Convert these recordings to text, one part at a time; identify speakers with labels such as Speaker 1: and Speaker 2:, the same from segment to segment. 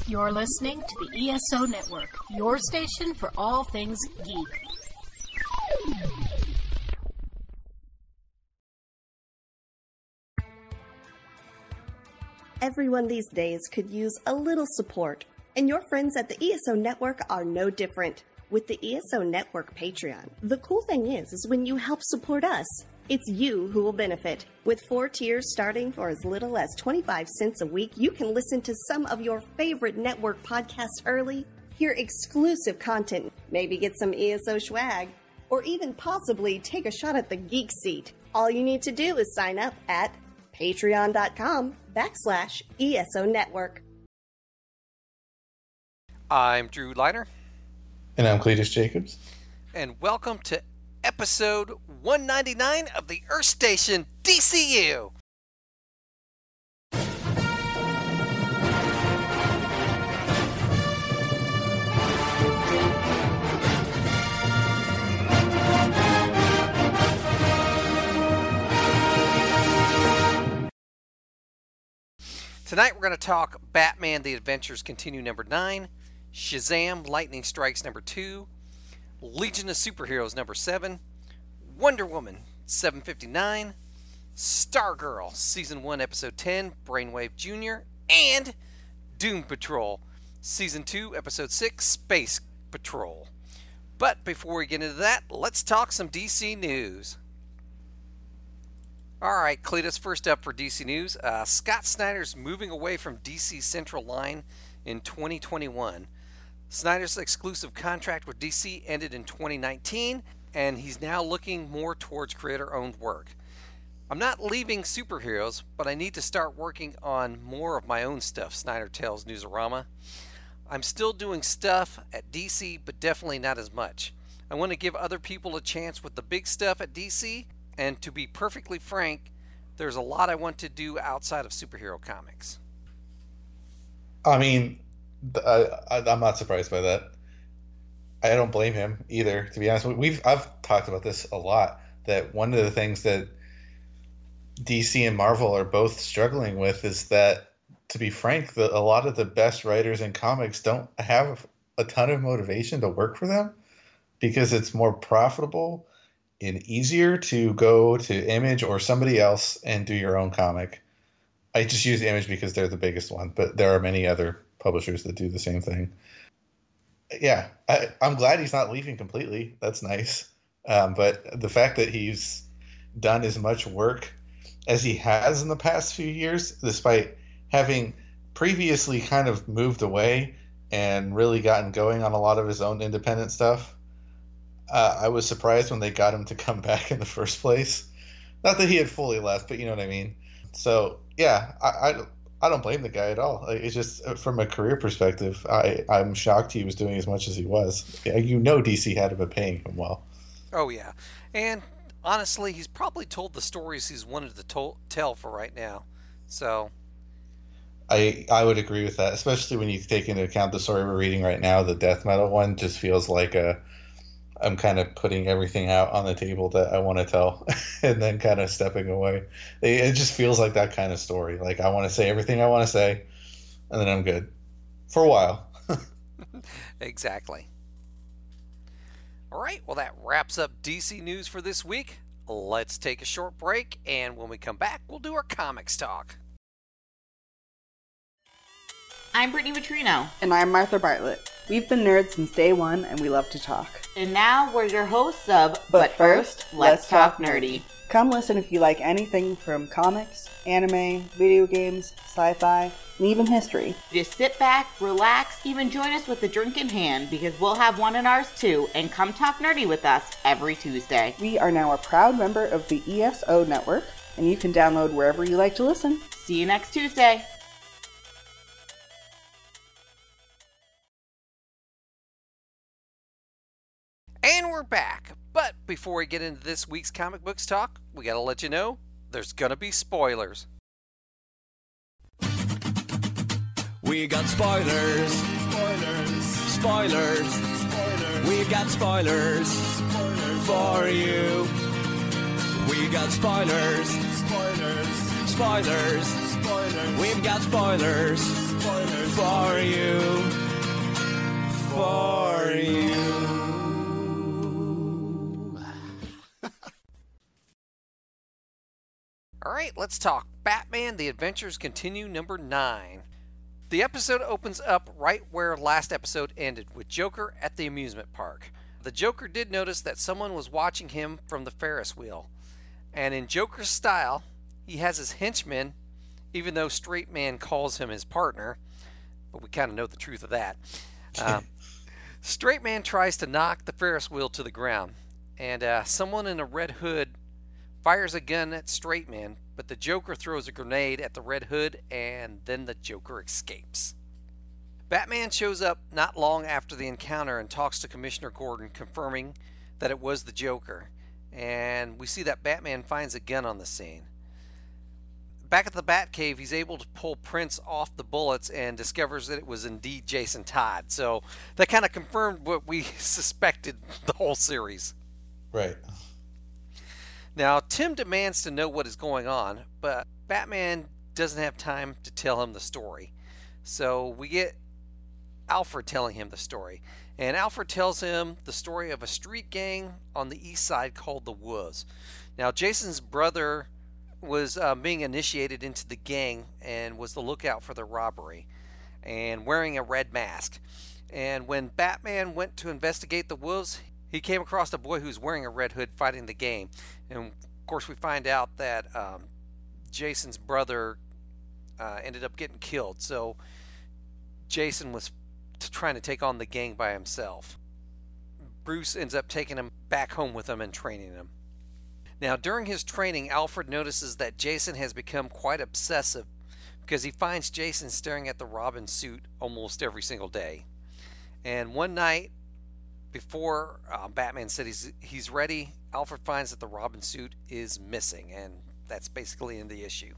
Speaker 1: You're listening to the ESO Network, your station for all things geek.
Speaker 2: Everyone these days could use a little support, and your friends at the ESO Network are no different. With the ESO Network Patreon, the cool thing is when you help support us, it's you who will benefit. With 4 tiers starting for as little as 25 cents a week, you can listen to some of your favorite network podcasts early, hear exclusive content, maybe get some ESO swag, or even possibly take a shot at the geek seat. All you need to do is sign up at patreon.com/ESO Network.
Speaker 3: I'm Drew Leiter.
Speaker 4: And I'm Cletus Jacobs.
Speaker 3: And welcome to episode 199 of the Earth Station DCU. Tonight we're going to talk Batman The Adventures Continue number 9, Shazam Lightning Strikes number 2, Legion of Superheroes number 7, Wonder Woman 759, Stargirl Season 1 Episode 10, Brainwave Jr., and Doom Patrol Season 2 Episode 6, Space Patrol. But before we get into that, let's talk some DC news. Alright, Cletus, first up for DC News. Scott Snyder's moving away from DC's Central line in 2021. Snyder's exclusive contract with DC ended in 2019, and he's now looking more towards creator-owned work. I'm not leaving superheroes, but I need to start working on more of my own stuff, Snyder tells Newsarama. I'm still doing stuff at DC, but definitely not as much. I want to give other people a chance with the big stuff at DC, and to be perfectly frank, there's a lot I want to do outside of superhero comics.
Speaker 4: I mean, I'm not surprised by that. I don't blame him either, to be honest. I've talked about this a lot, that one of the things that DC and Marvel are both struggling with is that, to be frank, a lot of the best writers in comics don't have a ton of motivation to work for them because it's more profitable and easier to go to Image or somebody else and do your own comic. I just use Image because they're the biggest one, but there are many other publishers that do the same thing. Yeah, I'm glad he's not leaving completely. That's nice. But the fact that he's done as much work as he has in the past few years, despite having previously kind of moved away and really gotten going on a lot of his own independent stuff, I was surprised when they got him to come back in the first place. Not that he had fully left, but you know what I mean. So, yeah, I don't blame the guy at all. It's just from a career perspective, I'm shocked he was doing as much as he was. You know DC had been paying him well.
Speaker 3: Oh, yeah. And honestly, he's probably told the stories he's wanted to tell for right now. So
Speaker 4: I would agree with that, especially when you take into account the story we're reading right now. The death metal one just feels like I'm kind of putting everything out on the table that I want to tell and then kind of stepping away. It just feels like that kind of story. Like I want to say everything I want to say and then I'm good for a while.
Speaker 3: Exactly. All right. Well, that wraps up DC news for this week. Let's take a short break. And when we come back, we'll do our comics talk.
Speaker 5: I'm Brittany Vitrino.
Speaker 6: And I'm Martha Bartlett. We've been nerds since day one, and we love to talk.
Speaker 5: And now we're your hosts of But First, Let's Talk Nerdy.
Speaker 6: Come listen if you like anything from comics, anime, video games, sci-fi, and even history.
Speaker 5: Just sit back, relax, even join us with a drink in hand, because we'll have one in ours too, and come talk nerdy with us every Tuesday.
Speaker 6: We are now a proud member of the ESO Network, and you can download wherever you like to listen.
Speaker 5: See you next Tuesday.
Speaker 3: And we're back. But before we get into this week's comic books talk, we gotta let you know there's gonna be spoilers.
Speaker 7: We got spoilers. Spoilers. We got spoilers for you. We got spoilers. Spoilers. We've got spoilers For you. For you.
Speaker 3: All right, let's talk Batman The Adventures Continue number 9. The episode opens up right where last episode ended, with Joker at the amusement park. The Joker did notice that someone was watching him from the Ferris wheel. And in Joker's style, he has his henchmen, even though Straight Man calls him his partner, but we kind of know the truth of that. Straight Man tries to knock the Ferris wheel to the ground, and someone in a red hood fires a gun at Straight Man, but the Joker throws a grenade at the Red Hood, and then the Joker escapes. Batman shows up not long after the encounter and talks to Commissioner Gordon, confirming that it was the Joker, and we see that Batman finds a gun on the scene. Back at the Batcave, he's able to pull prints off the bullets and discovers that it was indeed Jason Todd, so that kind of confirmed what we suspected the whole series.
Speaker 4: Right.
Speaker 3: Now, Tim demands to know what is going on, but Batman doesn't have time to tell him the story. So we get Alfred telling him the story. And Alfred tells him the story of a street gang on the east side called the Wolves. Now, Jason's brother was being initiated into the gang and was the lookout for the robbery and wearing a red mask. And when Batman went to investigate the Wolves, he came across a boy who's wearing a red hood fighting the gang. And of course, we find out that Jason's brother ended up getting killed. So Jason was trying to take on the gang by himself. Bruce ends up taking him back home with him and training him. Now, during his training, Alfred notices that Jason has become quite obsessive because he finds Jason staring at the Robin suit almost every single day. And one night, before Batman said he's ready, Alfred finds that the Robin suit is missing, and that's basically in the issue.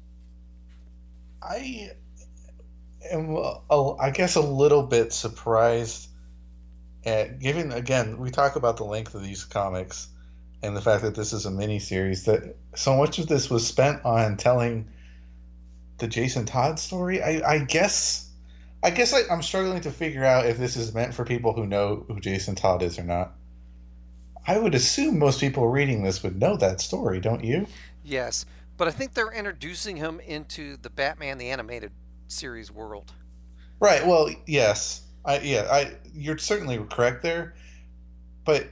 Speaker 4: I am, I guess, a little bit surprised at, given, again, we talk about the length of these comics and the fact that this is a miniseries, that so much of this was spent on telling the Jason Todd story. I guess I'm struggling to figure out if this is meant for people who know who Jason Todd is or not. I would assume most people reading this would know that story, don't you?
Speaker 3: Yes, but I think they're introducing him into the Batman the Animated Series world.
Speaker 4: Right, well, yes. You're certainly correct there, but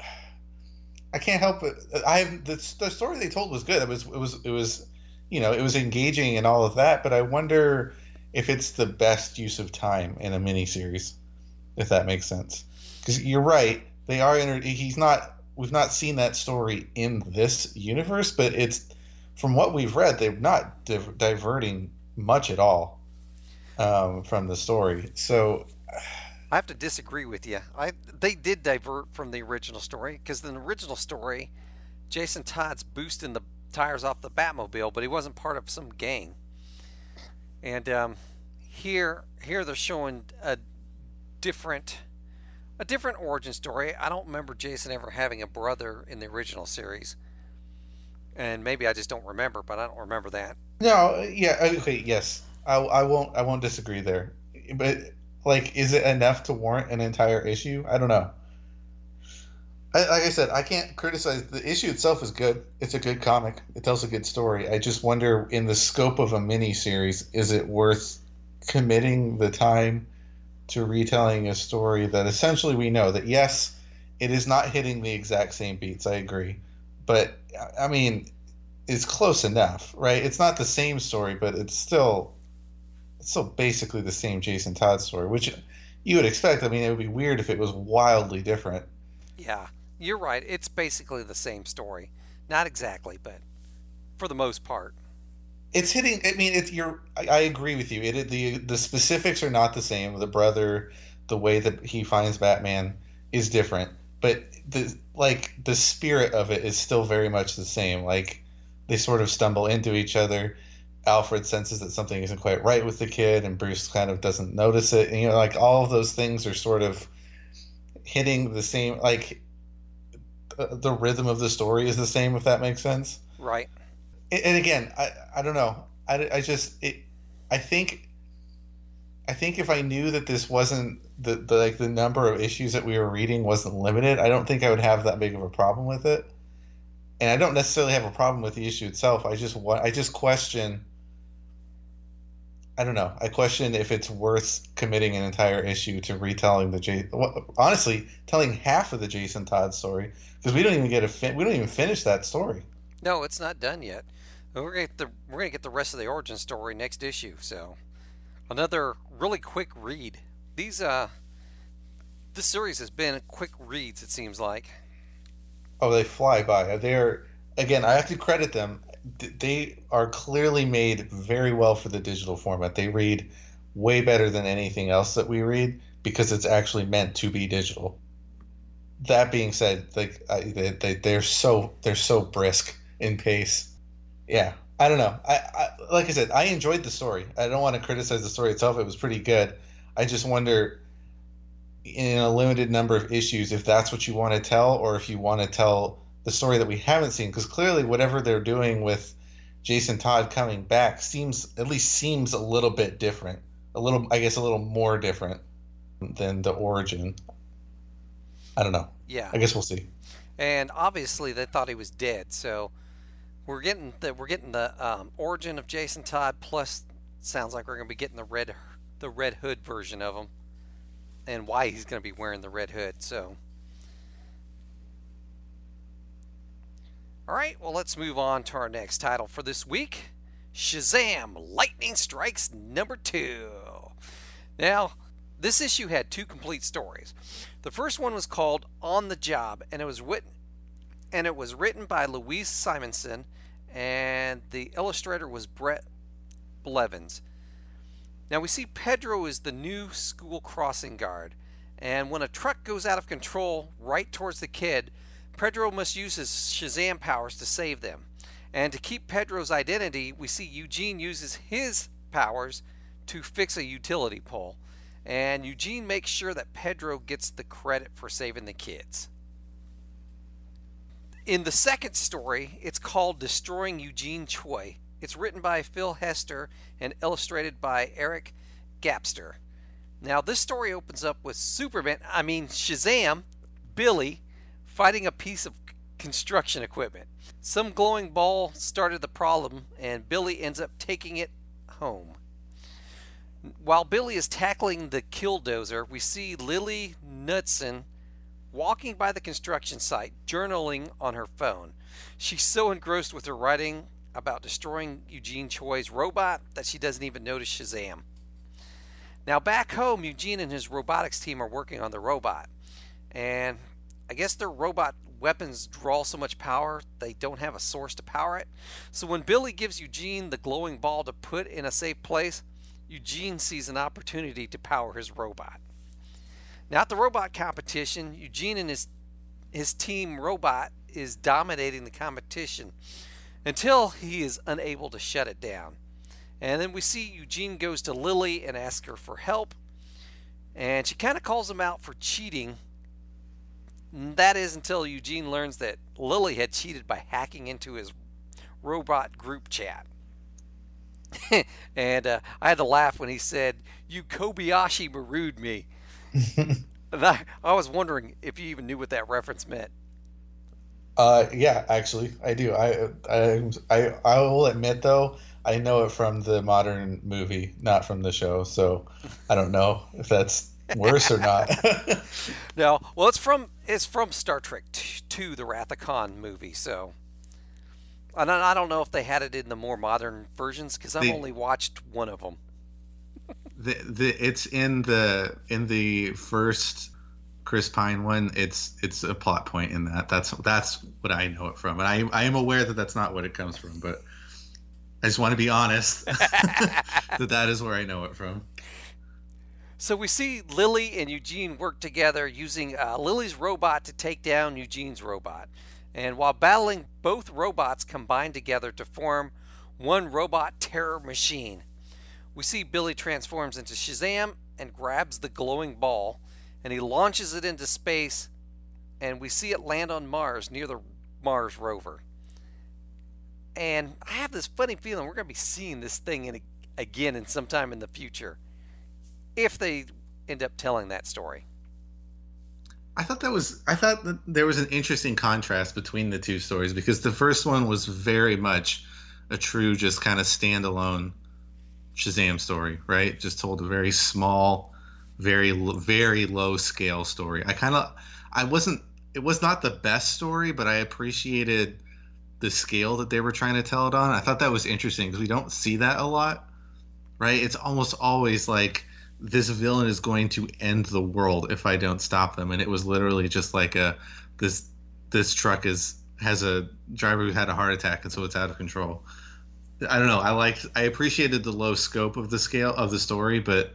Speaker 4: I can't help it. The story they told was good. It was it was engaging and all of that, but I wonder if it's the best use of time in a miniseries, if that makes sense. Because you're right, they are. We've not seen that story in this universe, but it's, from what we've read, they're not diverting much at all from the story. So
Speaker 3: I have to disagree with you. They did divert from the original story, because in the original story, Jason Todd's boosting the tires off the Batmobile, but he wasn't part of some gang. And here they're showing a different origin story. I don't remember Jason ever having a brother in the original series, and maybe I just don't remember, but I don't remember that.
Speaker 4: No, yeah, okay, yes, I won't disagree there, but like, is it enough to warrant an entire issue? I don't know. Like I said, I can't criticize. The issue itself is good. It's a good comic. It tells a good story. I just wonder, in the scope of a mini-series, is it worth committing the time to retelling a story that essentially we know that, yes, it is not hitting the exact same beats. I agree. But, I mean, it's close enough, right? It's not the same story, but it's still basically the same Jason Todd story, which you would expect. I mean, it would be weird if it was wildly different.
Speaker 3: Yeah. You're right. It's basically the same story. Not exactly, but for the most part.
Speaker 4: It's hitting. I mean, I agree with you. The specifics are not the same. The brother, the way that he finds Batman is different, but the spirit of it is still very much the same. Like, they sort of stumble into each other. Alfred senses that something isn't quite right with the kid, and Bruce kind of doesn't notice it. And, like, all of those things are sort of hitting the same. Like, the rhythm of the story is the same, if that makes sense.
Speaker 3: Right.
Speaker 4: And again, I don't know. I think I think if I knew that this wasn't the number of issues that we were reading wasn't limited, I don't think I would have that big of a problem with it. And I don't necessarily have a problem with the issue itself. I just question. I don't know. I question if it's worth committing an entire issue to retelling honestly, telling half of the Jason Todd story, because we don't even finish that story.
Speaker 3: No, it's not done yet. We're gonna get the rest of the origin story next issue. So, another really quick read. This series has been quick reads. It seems like.
Speaker 4: Oh, they fly by. Again, I have to credit them. They are clearly made very well for the digital format. They read way better than anything else that we read because it's actually meant to be digital. That being said, they're so brisk in pace. Yeah, I don't know. I like I said, I enjoyed the story. I don't want to criticize the story itself. It was pretty good. I just wonder, in a limited number of issues, if that's what you want to tell, or if you want to tell the story that we haven't seen, because clearly whatever they're doing with Jason Todd coming back seems a little bit different, a little more different than the origin. I don't know.
Speaker 3: Yeah,
Speaker 4: I guess we'll see.
Speaker 3: And obviously they thought he was dead, so we're getting the origin of Jason Todd, plus sounds like we're going to be getting the Red Hood version of him, and why he's going to be wearing the red hood. So. Alright, well, let's move on to our next title for this week. Shazam! Lightning Strikes #2. Now, this issue had 2 complete stories. The first one was called On the Job, and it was written by Louise Simonson, and the illustrator was Brett Blevins. Now, we see Pedro is the new school crossing guard, and when a truck goes out of control right towards the kid, Pedro must use his Shazam powers to save them. And to keep Pedro's identity, we see Eugene uses his powers to fix a utility pole. And Eugene makes sure that Pedro gets the credit for saving the kids. In the second story, it's called Destroying Eugene Choi. It's written by Phil Hester and illustrated by Eric Gapster. Now, this story opens up with Shazam, Billy, fighting a piece of construction equipment. Some glowing ball started the problem, and Billy ends up taking it home. While Billy is tackling the killdozer, we see Lily Knudsen walking by the construction site, journaling on her phone. She's so engrossed with her writing about destroying Eugene Choi's robot that she doesn't even notice Shazam. Now, back home, Eugene and his robotics team are working on the robot, and I guess their robot weapons draw so much power they don't have a source to power it. So when Billy gives Eugene the glowing ball to put in a safe place, Eugene sees an opportunity to power his robot. Now, at the robot competition, Eugene and his team robot is dominating the competition until he is unable to shut it down. And then we see Eugene goes to Lily and asks her for help, and she kind of calls him out for cheating. That is until Eugene learns that Lily had cheated by hacking into his robot group chat. And I had to laugh when he said, "You Kobayashi Maru'd me." And I was wondering if you even knew what that reference meant.
Speaker 4: Yeah, actually, I do. I will admit, though, I know it from the modern movie, not from the show. So I don't know if that's worse or not.
Speaker 3: No, well, it's from Star Trek II, the Wrath of Khan movie. So, and I don't know if they had it in the more modern versions because I've only watched one of them.
Speaker 4: It's in the first Chris Pine one. It's a plot point in that. That's what I know it from, and I am aware that that's not what it comes from, but I just want to be honest that is where I know it from.
Speaker 3: So we see Lily and Eugene work together using Lily's robot to take down Eugene's robot. And while battling, both robots combine together to form one robot terror machine. We see Billy transforms into Shazam and grabs the glowing ball, and he launches it into space, and we see it land on Mars near the Mars rover. And I have this funny feeling we're going to be seeing this thing again in sometime in the future. if they end up telling that story.
Speaker 4: I thought that there was an interesting contrast between the two stories, because the first one was very much a true, just kind of standalone Shazam story, right? Just told a very small, very low scale story. It was not the best story, but I appreciated the scale that they were trying to tell it on. I thought that was interesting because we don't see that a lot, right? It's almost always like this villain is going to end the world if I don't stop them, and it was literally just like this truck has a driver who had a heart attack, and so it's out of control. I don't know. I appreciated the low scope of the scale of the story, but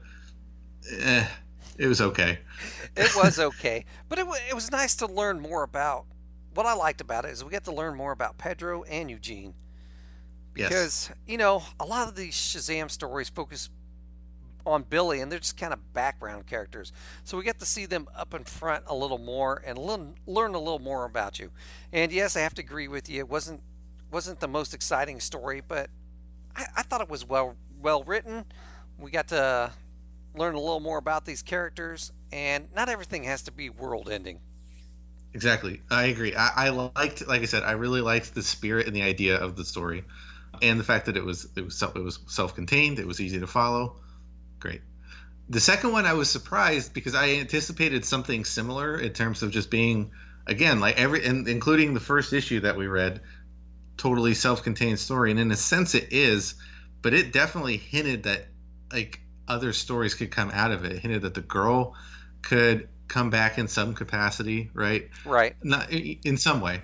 Speaker 4: it was okay.
Speaker 3: It was okay, but it was nice to learn more about. What I liked about it is we get to learn more about Pedro and Eugene. Because,
Speaker 4: yes.
Speaker 3: A lot of these Shazam stories focus on Billy, and they're just kind of background characters. So we get to see them up in front a little more and learn a little more about you. And yes, I have to agree with you. It wasn't the most exciting story, but I thought it was well written. We got to learn a little more about these characters, and not everything has to be world ending.
Speaker 4: Exactly. I agree. I liked, like I said, I really liked the spirit and the idea of the story, and the fact that it was self-contained. It was easy to follow. Great. The second one, I was surprised because I anticipated something similar in terms of just being, again, like including the first issue that we read, totally self-contained story, and in a sense it is, but it definitely hinted that like other stories could come out of it. It hinted that the girl could come back in some capacity, right?
Speaker 3: Right.
Speaker 4: Not in some way.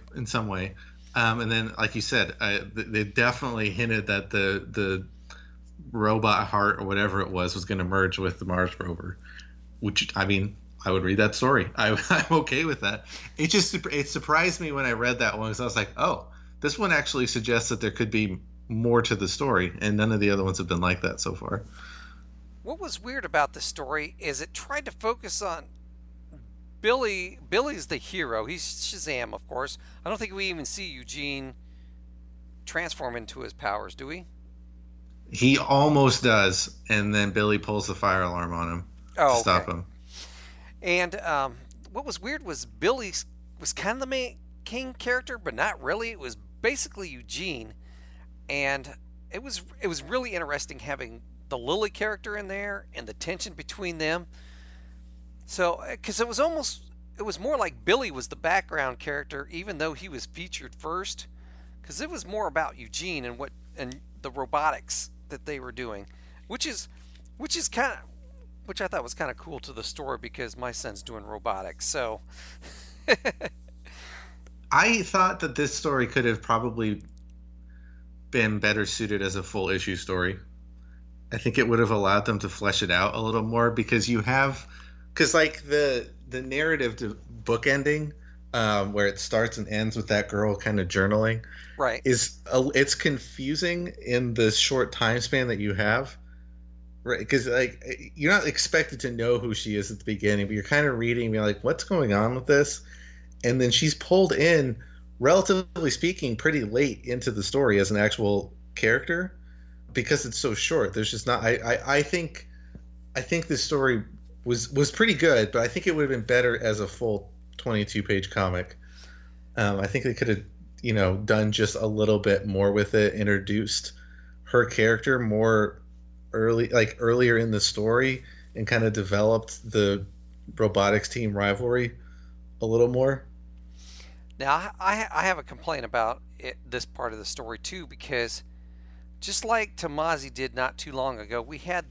Speaker 4: And then, like you said, they definitely hinted that the robot heart or whatever it was going to merge with the Mars rover. Which, I mean, I would read that story. I'm okay with that. It surprised me when I read that one because I was like, oh, this one actually suggests that there could be more to the story, and none of the other ones have been like that so far.
Speaker 3: What was weird about the story is it tried to focus on Billy. Billy's the hero. He's Shazam, of course. I don't think we even see Eugene transform into his powers, do we?
Speaker 4: He almost does, and then Billy pulls the fire alarm on him to stop him. And
Speaker 3: what was weird was Billy was kind of the main character, but not really. It was basically Eugene, and it was really interesting having the Lily character in there and the tension between them. So, because it was more like Billy was the background character, even though he was featured first, because it was more about Eugene and the robotics that they were doing, which I thought was kind of cool to the story because my son's doing robotics. So,
Speaker 4: I thought that this story could have probably been better suited as a full issue story. I think it would have allowed them to flesh it out a little more because like the narrative to bookending, where it starts and ends with that girl kind of journaling,
Speaker 3: right?
Speaker 4: It's confusing in the short time span that you have, right? Because like you're not expected to know who she is at the beginning, but you're kind of reading, and you're like, what's going on with this? And then she's pulled in, relatively speaking, pretty late into the story as an actual character. Because it's so short, there's just not. I think this story was pretty good, but I think it would have been better as a full 22-page comic. I think they could have, done just a little bit more with it, introduced her character more earlier in the story, and kind of developed the robotics team rivalry a little more.
Speaker 3: Now, I have a complaint about this part of the story too, because just like Tomasi did not too long ago, we had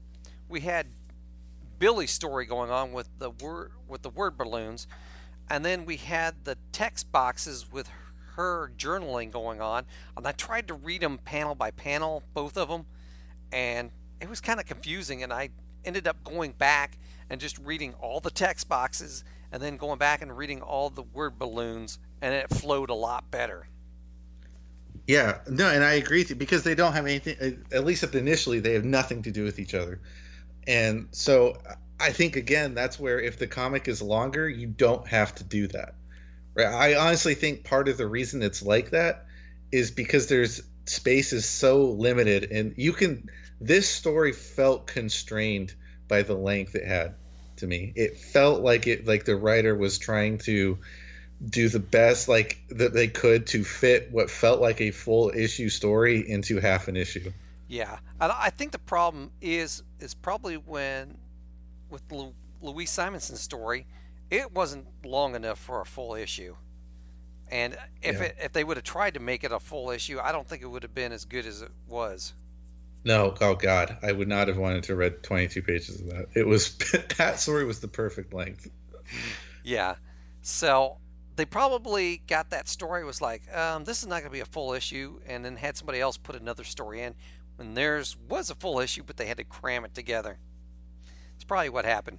Speaker 3: Billy's story going on with the word balloons, and then we had the text boxes with her journaling going on. And I tried to read them panel by panel, both of them, and it was kind of confusing. And I ended up going back and just reading all the text boxes, and then going back and reading all the word balloons, and it flowed a lot better.
Speaker 4: Yeah, no, and I agree with you because they don't have anything, at least initially, they have nothing to do with each other. And so I think, again, that's where if the comic is longer, you don't have to do that. Right? I honestly think part of the reason it's like that is because space is so limited, and this story felt constrained by the length it had to me. It felt like the writer was trying to do the best that they could to fit what felt like a full issue story into half an issue.
Speaker 3: Yeah, I think the problem is probably with Louise Simonson's story, it wasn't long enough for a full issue. And if they would have tried to make it a full issue, I don't think it would have been as good as it was.
Speaker 4: No, oh God, I would not have wanted to read 22 pages of that. It was that story was the perfect length.
Speaker 3: Yeah, so they probably got that story, was like, this is not going to be a full issue, and then had somebody else put another story in when theirs was a full issue, but they had to cram it together. It's probably what happened.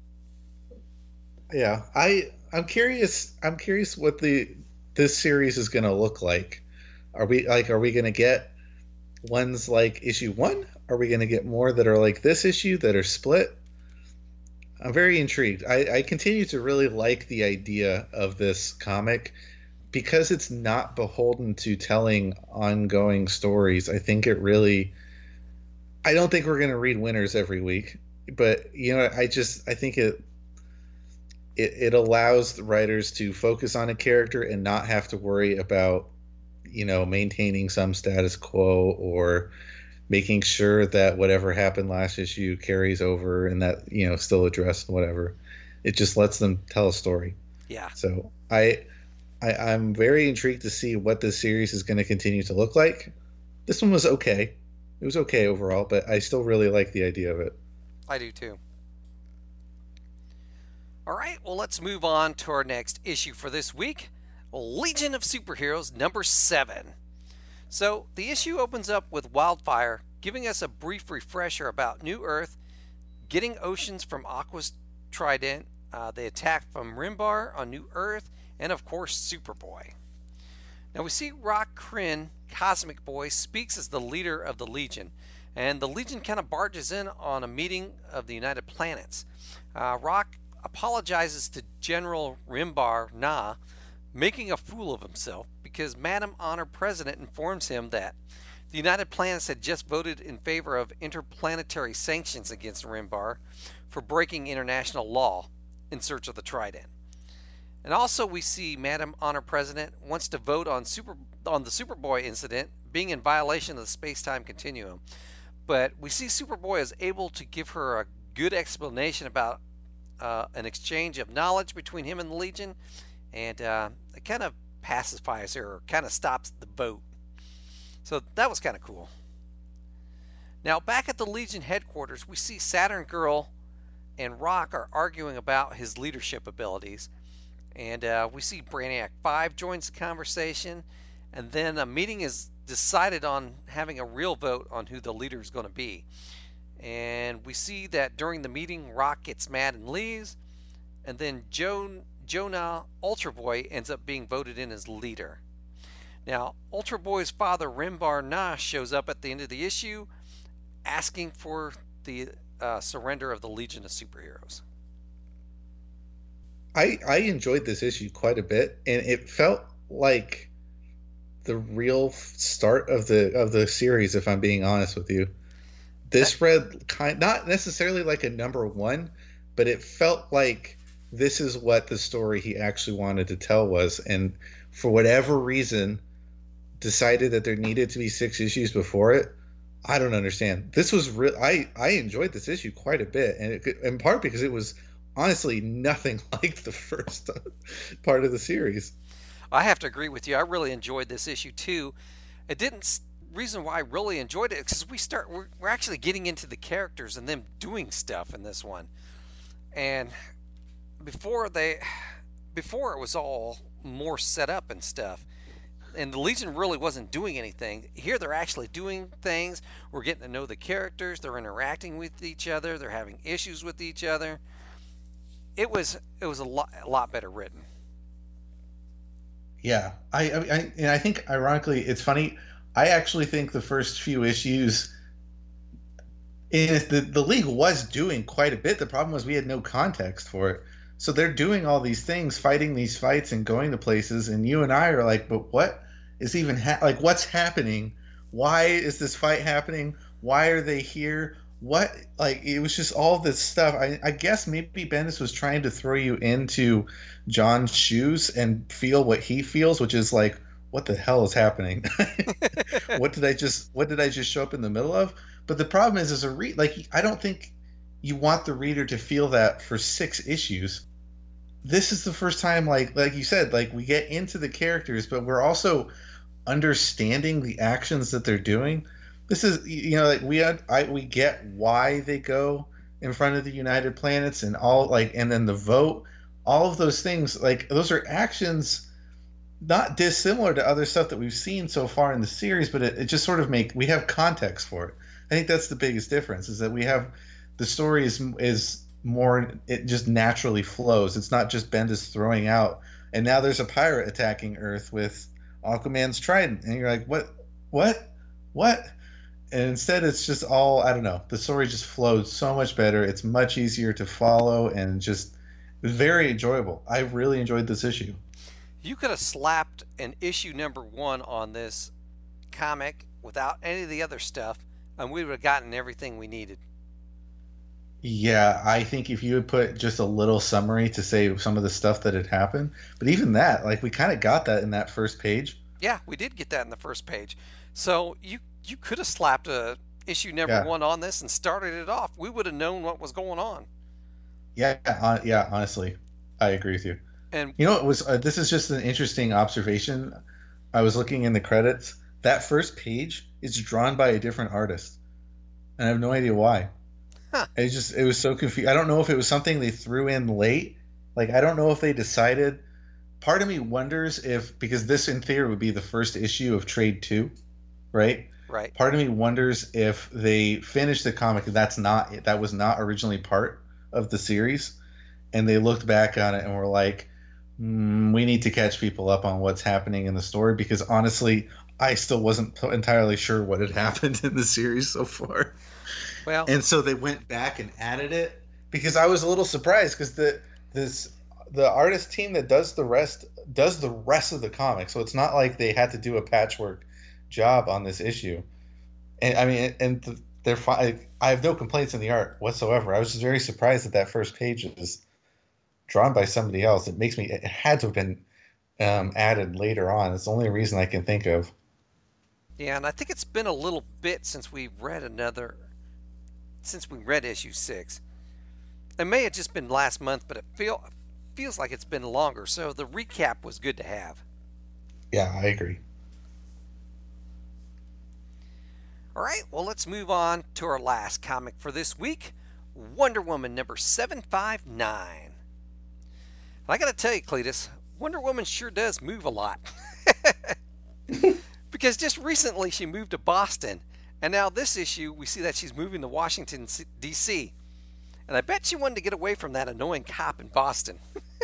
Speaker 4: Yeah, I'm curious what this series is going to look like. Are we going to get ones like issue 1? Are we going to get more that are like this issue that are split? I'm very intrigued. I continue to really like the idea of this comic because it's not beholden to telling ongoing stories. I think it really, I don't think we're going to read winners every week, but I think it allows the writers to focus on a character and not have to worry about maintaining some status quo or making sure that whatever happened last issue carries over and that still addressed whatever. It just lets them tell a story.
Speaker 3: Yeah.
Speaker 4: So I'm very intrigued to see what this series is going to continue to look like. This one was okay. It was okay overall, but I still really like the idea of it.
Speaker 3: I do too. All right, well, let's move on to our next issue for this week. Legion of Superheroes number 7. So the issue opens up with Wildfire giving us a brief refresher about New Earth, getting oceans from Aqua's Trident, the attack from Rimbar on New Earth, and of course Superboy. Now we see Rock Kryn, Cosmic Boy, speaks as the leader of the Legion, and the Legion kind of barges in on a meeting of the United Planets. Rock apologizes to General Rimbar Na, making a fool of himself because Madam Honor President informs him that the United Planets had just voted in favor of interplanetary sanctions against Rimbar for breaking international law in search of the Trident. And also we see Madam Honor President wants to vote on the Superboy incident being in violation of the space-time continuum. But we see Superboy is able to give her a good explanation about an exchange of knowledge between him and the Legion, and it kind of pacifies her, or kind of stops the vote. So that was kind of cool. Now back at the Legion headquarters, we see Saturn Girl and Rock are arguing about his leadership abilities, and we see Brainiac 5 joins the conversation, and then a meeting is decided on having a real vote on who the leader is going to be. And we see that during the meeting, Rock gets mad and leaves, and then Jonah Ultra Boy ends up being voted in as leader. Now, Ultra Boy's father, Rimbar Na, shows up at the end of the issue asking for the surrender of the Legion of Superheroes.
Speaker 4: I enjoyed this issue quite a bit, and it felt like the real start of the series, if I'm being honest with you. This read not necessarily like a number 1, but it felt like this is what the story he actually wanted to tell was, and for whatever reason decided that there needed to be 6 issues before it. I don't understand. This was real. I enjoyed this issue quite a bit, and in part because it was honestly nothing like the first part of the series.
Speaker 3: I have to agree with you. I really enjoyed this issue too. It didn't. Reason why I really enjoyed it is because we're actually getting into the characters and them doing stuff in this one. And before it was all more set up and stuff, and the Legion really wasn't doing anything. Here they're actually doing things. We're getting to know the characters. They're interacting with each other. They're having issues with each other. It was a lot better written.
Speaker 4: Yeah, I think ironically it's funny. I actually think the first few issues, the League was doing quite a bit. The problem was we had no context for it. So they're doing all these things, fighting these fights and going to places, and you and I are like, but what is even what's happening? Why is this fight happening? Why are they here? what, like, it was just all this stuff. I guess maybe Bendis was trying to throw you into John's shoes and feel what he feels, which is like, what the hell is happening? What did I just show up in the middle of? But the problem is, as a I don't think you want the reader to feel that for 6 issues. This is the first time, like you said, like, we get into the characters, but we're also understanding the actions that they're doing. This is, like, we get why they go in front of the United Planets and all, like, and then the vote, all of those things, like, those are actions not dissimilar to other stuff that we've seen so far in the series, but it just sort of we have context for it. I think that's the biggest difference, is that we have, the story is more, it just naturally flows. It's not just Bendis throwing out, and now there's a pirate attacking Earth with Aquaman's trident, and you're like, what? And instead, it's just all, I don't know, the story just flows so much better. It's much easier to follow, and just very enjoyable. I really enjoyed this issue.
Speaker 3: You could have slapped an issue #1 on this comic without any of the other stuff, and we would have gotten everything we needed.
Speaker 4: Yeah, I think if you would put just a little summary to say some of the stuff that had happened, but even that, like, we kind of got that in that first page.
Speaker 3: Yeah, we did get that in the first page. So you could have slapped a issue #1 on this and started it off. We would have known what was going on.
Speaker 4: Yeah, honestly, I agree with you.
Speaker 3: And
Speaker 4: it was this is just an interesting observation. I was looking in the credits. That first page is drawn by a different artist, and I have no idea why.
Speaker 3: Huh.
Speaker 4: It was so confused. I don't know if it was something they threw in late. Like, I don't know if they decided. Part of me wonders if, because this in theory would be the first issue of Trade 2, right?
Speaker 3: Right.
Speaker 4: Part of me wonders if they finished the comic and that was not originally part of the series, and they looked back on it and were like, we need to catch people up on what's happening in the story, because honestly, I still wasn't entirely sure what had happened in the series so far.
Speaker 3: Well,
Speaker 4: and so they went back and added it, because I was a little surprised, because the artist team that does the rest of the comic, so it's not like they had to do a patchwork job on this issue. And I mean, they're fine. I have no complaints in the art whatsoever. I was just very surprised that first page is drawn by somebody else. It had to have been added later on. It's the only reason I can think of.
Speaker 3: Yeah, and I think it's been a little bit since we read issue 6. It may have just been last month, but it feels like it's been longer. So the recap was good to have.
Speaker 4: Yeah, I agree.
Speaker 3: All right, well, let's move on to our last comic for this week, Wonder Woman number 759. I got to tell you, Cletus, Wonder Woman sure does move a lot. Because just recently she moved to Boston, and now this issue we see that she's moving to Washington, D.C. And I bet she wanted to get away from that annoying cop in Boston.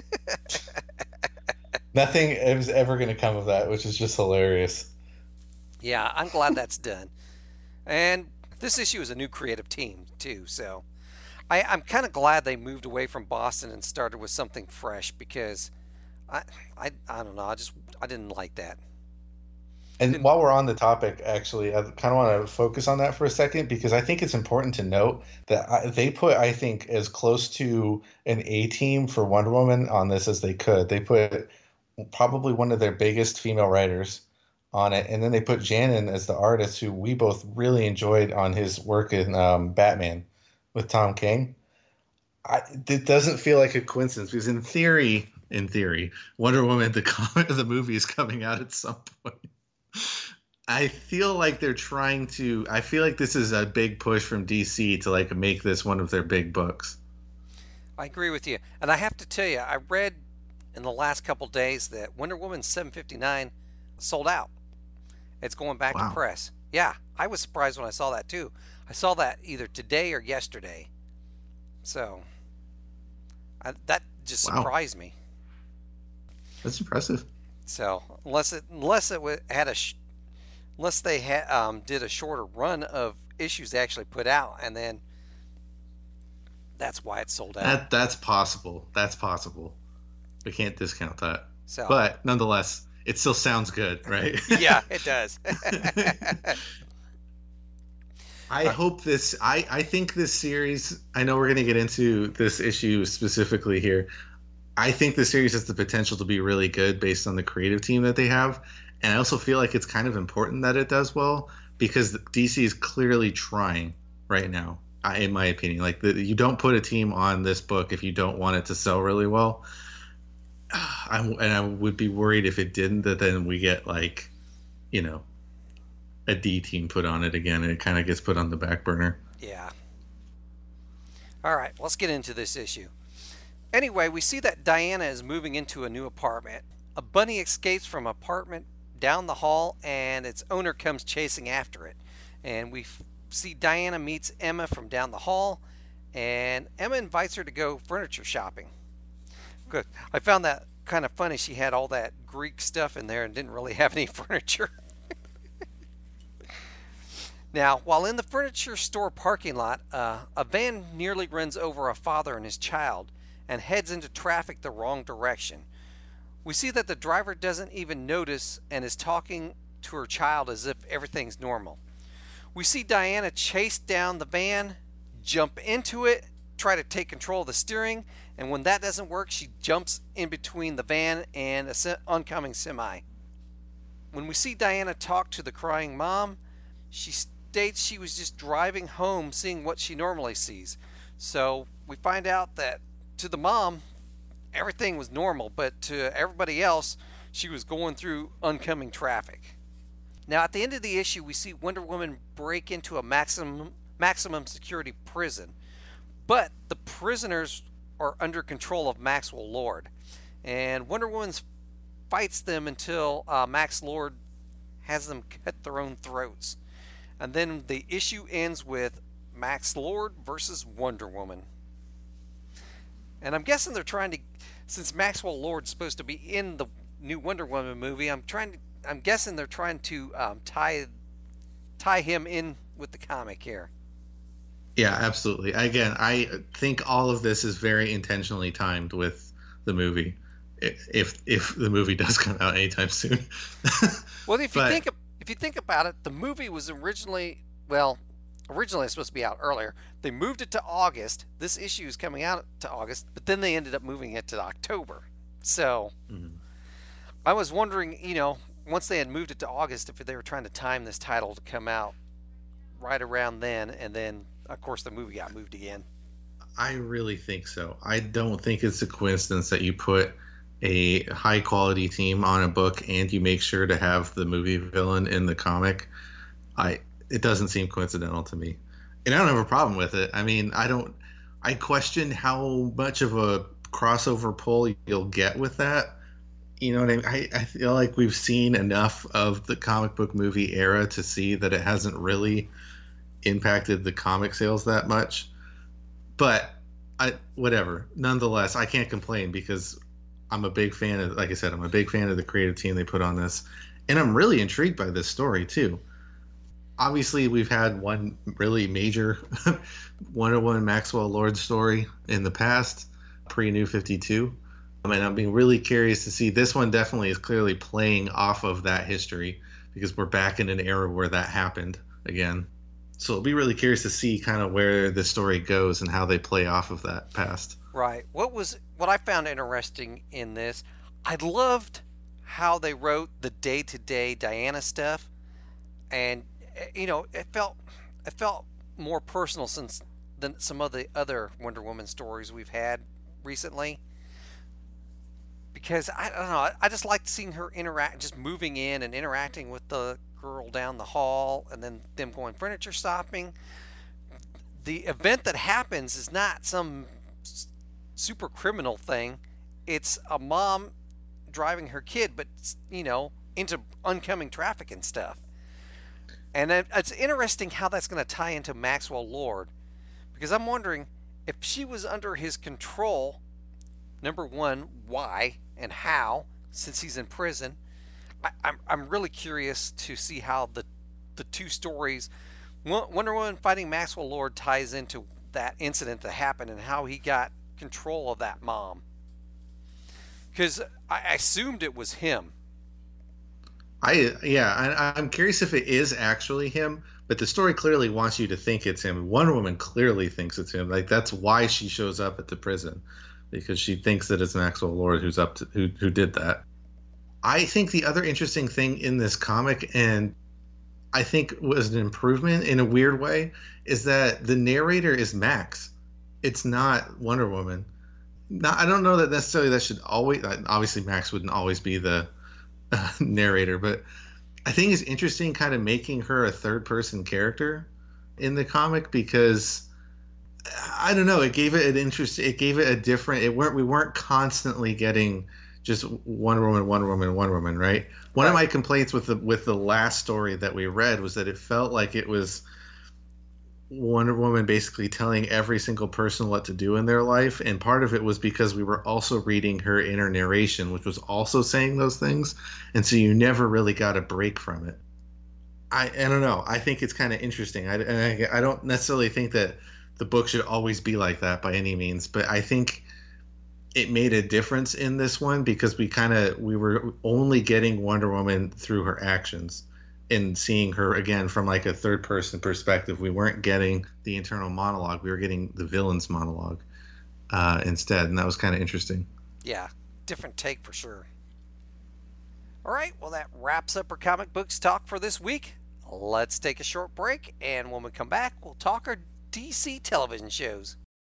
Speaker 4: Nothing is ever going to come of that, which is just hilarious.
Speaker 3: Yeah, I'm glad that's done. And this issue is a new creative team, too, so I'm kind of glad they moved away from Boston and started with something fresh, because I don't know, I didn't like that.
Speaker 4: And while we're on the topic, actually, I kind of want to focus on that for a second, because I think it's important to note that they put, I think, as close to an A team for Wonder Woman on this as they could. They put probably one of their biggest female writers on it, and then they put Janin as the artist, who we both really enjoyed on his work in Batman with Tom King. It doesn't feel like a coincidence, because in theory, Wonder Woman, the movie, is coming out at some point. I feel like they're trying to. I feel like this is a big push from DC to like make this one of their big books.
Speaker 3: I agree with you, and I have to tell you, I read in the last couple days that Wonder Woman 759 sold out. It's going back to press. Yeah, I was surprised when I saw that too. I saw that either today or yesterday. So that just surprised me.
Speaker 4: That's impressive.
Speaker 3: So unless they did a shorter run of issues they actually put out, and then that's why it sold out.
Speaker 4: That's possible. We can't discount that.
Speaker 3: So,
Speaker 4: but nonetheless, it still sounds good, right?
Speaker 3: Yeah, it does.
Speaker 4: I hope this. I think this series. I know we're going to get into this issue specifically here. I think the series has the potential to be really good based on the creative team that they have, and I also feel like it's kind of important that it does well because DC is clearly trying right now. In my opinion, like you don't put a team on this book if you don't want it to sell really well. I would be worried if it didn't, that then we get like, a D team put on it again, and it kind of gets put on the back burner.
Speaker 3: Yeah. All right, let's get into this issue. Anyway, we see that Diana is moving into a new apartment. A bunny escapes from an apartment down the hall, and its owner comes chasing after it. And we see Diana meets Emma from down the hall, and Emma invites her to go furniture shopping. Good. I found that kind of funny. She had all that Greek stuff in there and didn't really have any furniture. Now, while in the furniture store parking lot, a van nearly runs over a father and his child and heads into traffic the wrong direction. We see that the driver doesn't even notice and is talking to her child as if everything's normal. We see Diana chase down the van, jump into it, try to take control of the steering, and when that doesn't work, she jumps in between the van and an oncoming semi. When we see Diana talk to the crying mom, she states she was just driving home seeing what she normally sees. So we find out that to the mom, everything was normal, but to everybody else, she was going through oncoming traffic. Now, at the end of the issue, we see Wonder Woman break into a maximum security prison, but the prisoners are under control of Maxwell Lord, and Wonder Woman fights them until Max Lord has them cut their own throats. And then the issue ends with Max Lord versus Wonder Woman. And I'm guessing they're trying to, since Maxwell Lord's supposed to be in the new Wonder Woman movie, I'm guessing they're trying to tie him in with the comic here.
Speaker 4: Yeah, absolutely. Again, I think all of this is very intentionally timed with the movie, if the movie does come out anytime soon.
Speaker 3: Well, if you think about it, the movie was originally it's supposed to be out earlier. They moved it to August. This issue is coming out to August, but then they ended up moving it to October. So I was wondering, once they had moved it to August, if they were trying to time this title to come out right around then, and then of course the movie got moved again.
Speaker 4: I really think so. I don't think it's a coincidence that you put a high quality team on a book and you make sure to have the movie villain in the comic. It doesn't seem coincidental to me, and I don't have a problem with it. I mean, I question how much of a crossover pull you'll get with that. You know what I mean? I feel like we've seen enough of the comic book movie era to see that it hasn't really impacted the comic sales that much. But whatever. Nonetheless, I can't complain because I'm a big fan of, like I said, I'm a big fan of the creative team they put on this. And I'm really intrigued by this story too. Obviously, we've had one really major Wonder Woman Maxwell Lord story in the past, pre-New 52. I mean, I'm being really curious to see. This one definitely is clearly playing off of that history because we're back in an era where that happened again. So it'll be really curious to see kind of where the story goes and how they play off of that past.
Speaker 3: Right. What I found interesting in this, I loved how they wrote the day-to-day Diana stuff, and it felt more personal than some of the other Wonder Woman stories we've had recently. Because I don't know, I just liked seeing her interact, just moving in and interacting with the girl down the hall, and then them going furniture shopping. The event that happens is not some super criminal thing. It's a mom driving her kid, but into oncoming traffic and stuff. And it's interesting how that's going to tie into Maxwell Lord, because I'm wondering if she was under his control. Number one, why and how, since he's in prison. I'm really curious to see how the two stories, Wonder Woman fighting Maxwell Lord, ties into that incident that happened and how he got control of that mom. Because I assumed it was him.
Speaker 4: I'm curious if it is actually him, but the story clearly wants you to think it's him. Wonder Woman clearly thinks it's him. Like, that's why she shows up at the prison, because she thinks that it's Maxwell Lord who did that. I think the other interesting thing in this comic, and I think was an improvement in a weird way, is that the narrator is Max. It's not Wonder Woman. Now, I don't know that necessarily that should always... Obviously, Max wouldn't always be the narrator, but I think it's interesting kind of making her a third-person character in the comic, because I don't know, it gave it an interest. It gave it a different... we weren't constantly getting just Wonder Woman, right? One of my complaints with the last story that we read was that it felt like it was Wonder Woman basically telling every single person what to do in their life, and part of it was because we were also reading her inner narration, which was also saying those things, and so you never really got a break from it. I don't know. I think it's kind of interesting. I don't necessarily think that the book should always be like that by any means, but I think it made a difference in this one because we were only getting Wonder Woman through her actions and seeing her again from like a third person perspective. We weren't getting the internal monologue. We were getting the villain's monologue instead. And that was kind of interesting.
Speaker 3: Yeah. Different take for sure. All right. Well, that wraps up our comic books talk for this week. Let's take a short break. And when we come back, we'll talk our DC television shows.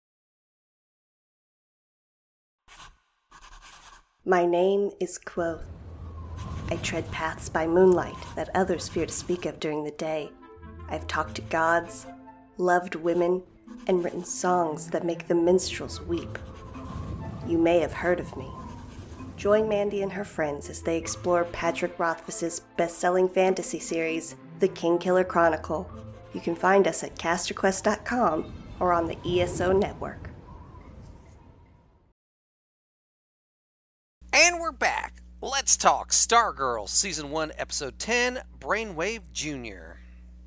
Speaker 2: My name is Quoth. I tread paths by moonlight that others fear to speak of during the day. I've talked to gods, loved women, and written songs that make the minstrels weep. You may have heard of me. Join Mandy and her friends as they explore Patrick Rothfuss's best-selling fantasy series, The Kingkiller Chronicle. You can find us at casterquest.com or on the ESO network.
Speaker 3: And we're back. Let's talk Stargirl, Season 1, Episode 10, Brainwave Jr.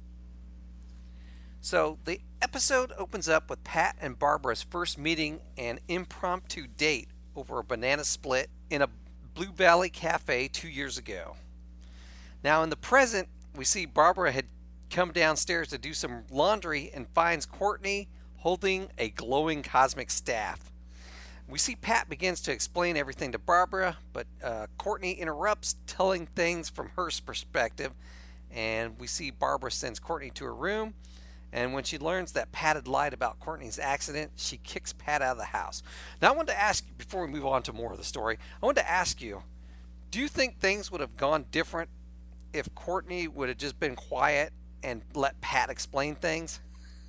Speaker 3: So, the episode opens up with Pat and Barbara's first meeting and impromptu date over a banana split in a Blue Valley Cafe 2 years ago. Now, in the present, we see Barbara had come downstairs to do some laundry and finds Courtney holding a glowing cosmic staff. We see Pat begins to explain everything to Barbara, but Courtney interrupts, telling things from her perspective, and we see Barbara sends Courtney to her room, and when she learns that Pat had lied about Courtney's accident, she kicks Pat out of the house. Now I wanted to ask you, before we move on to more of the story, I wanted to ask you, do you think things would have gone different if Courtney would have just been quiet and let Pat explain things?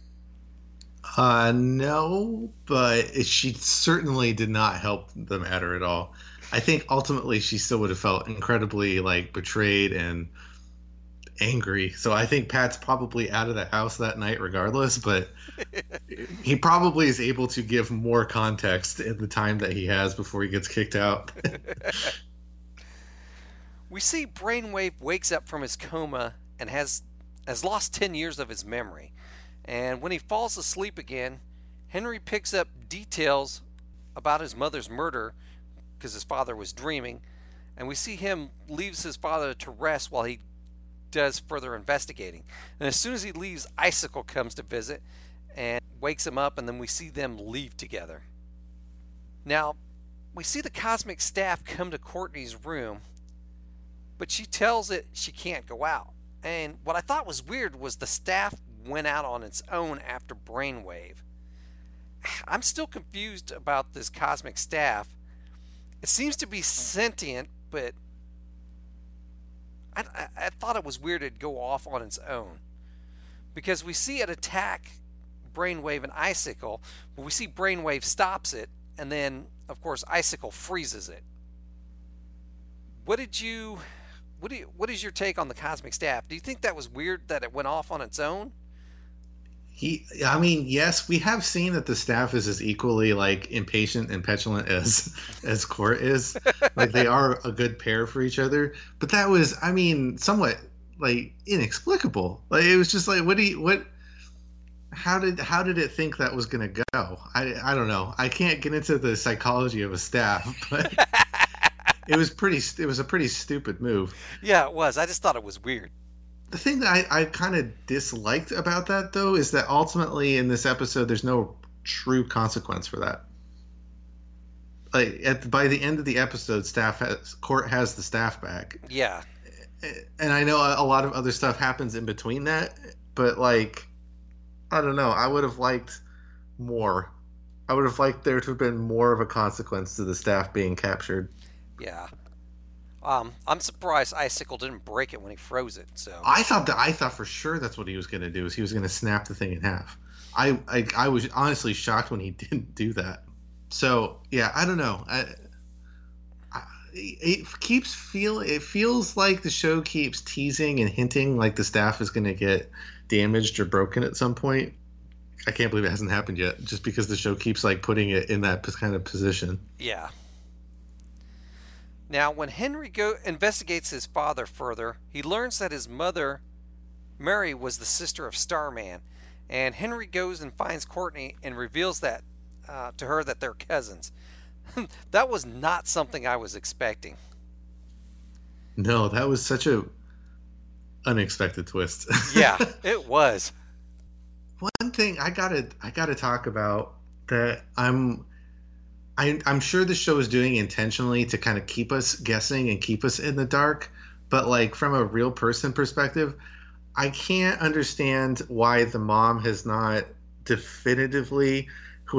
Speaker 4: No, but she certainly did not help the matter at all. I think ultimately she still would have felt incredibly betrayed and angry. So I think Pat's probably out of the house that night regardless, but he probably is able to give more context in the time that he has before he gets kicked out.
Speaker 3: We see Brainwave wakes up from his coma and has lost 10 years of his memory. And when he falls asleep again, Henry picks up details about his mother's murder because his father was dreaming. And we see him leaves his father to rest while he does further investigating. And as soon as he leaves, Icicle comes to visit and wakes him up, and then we see them leave together. Now, we see the cosmic staff come to Courtney's room, but she tells it she can't go out. And what I thought was weird was the staff went out on its own after Brainwave. I'm still confused about this cosmic staff. It seems to be sentient, but I thought it was weird it'd go off on its own. Because we see it attack Brainwave and Icicle, but we see Brainwave stops it, and then, of course, Icicle freezes it. What is your take on the cosmic staff? Do you think that was weird that it went off on its own?
Speaker 4: Yes, we have seen that the staff is as equally impatient and petulant as Court is. They are a good pair for each other. But that was, somewhat inexplicable. It was just how did it think that was going to go? I don't know. I can't get into the psychology of a staff, but it was a pretty stupid move.
Speaker 3: Yeah, it was. I just thought it was weird.
Speaker 4: The thing that I kind of disliked about that, though, is that ultimately in this episode, there's no true consequence for that. Like by the end of the episode, Court has the staff back.
Speaker 3: Yeah.
Speaker 4: And I know a lot of other stuff happens in between that, but like, I don't know. I would have liked more. I would have liked there to have been more of a consequence to the staff being captured.
Speaker 3: Yeah. I'm surprised Icicle didn't break it when he froze it. So
Speaker 4: I thought for sure that's what he was going to do. Is he was going to snap the thing in half. I was honestly shocked when he didn't do that. So yeah, I don't know. It feels like the show keeps teasing and hinting like the staff is going to get damaged or broken at some point. I can't believe it hasn't happened yet, just because the show keeps like putting it in that kind of position.
Speaker 3: Yeah. Now, when Henry investigates his father further, he learns that his mother, Mary, was the sister of Starman, and Henry goes and finds Courtney and reveals that to her that they're cousins. That was not something I was expecting.
Speaker 4: No, that was such a unexpected twist.
Speaker 3: Yeah, it was.
Speaker 4: One thing I gotta talk about that I'm sure the show is doing intentionally to kind of keep us guessing and keep us in the dark, but like from a real person perspective, I can't understand why the mom has not definitively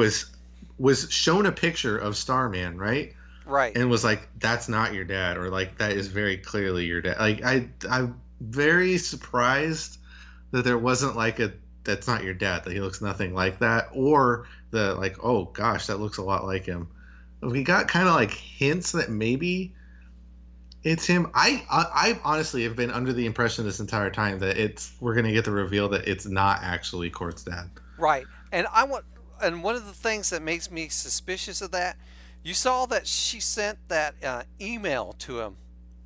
Speaker 4: was shown a picture of Starman, right?
Speaker 3: Right.
Speaker 4: And was like, that's not your dad, or like that is very clearly your dad. Like I'm very surprised that there wasn't like a that's not your dad, that he looks nothing like that, or the like, oh gosh, that looks a lot like him. We got kind of like hints that maybe it's him. I honestly have been under the impression this entire time that we're gonna get the reveal that it's not actually Court's dad.
Speaker 3: Right. And one of the things that makes me suspicious of that, you saw that she sent that email to him.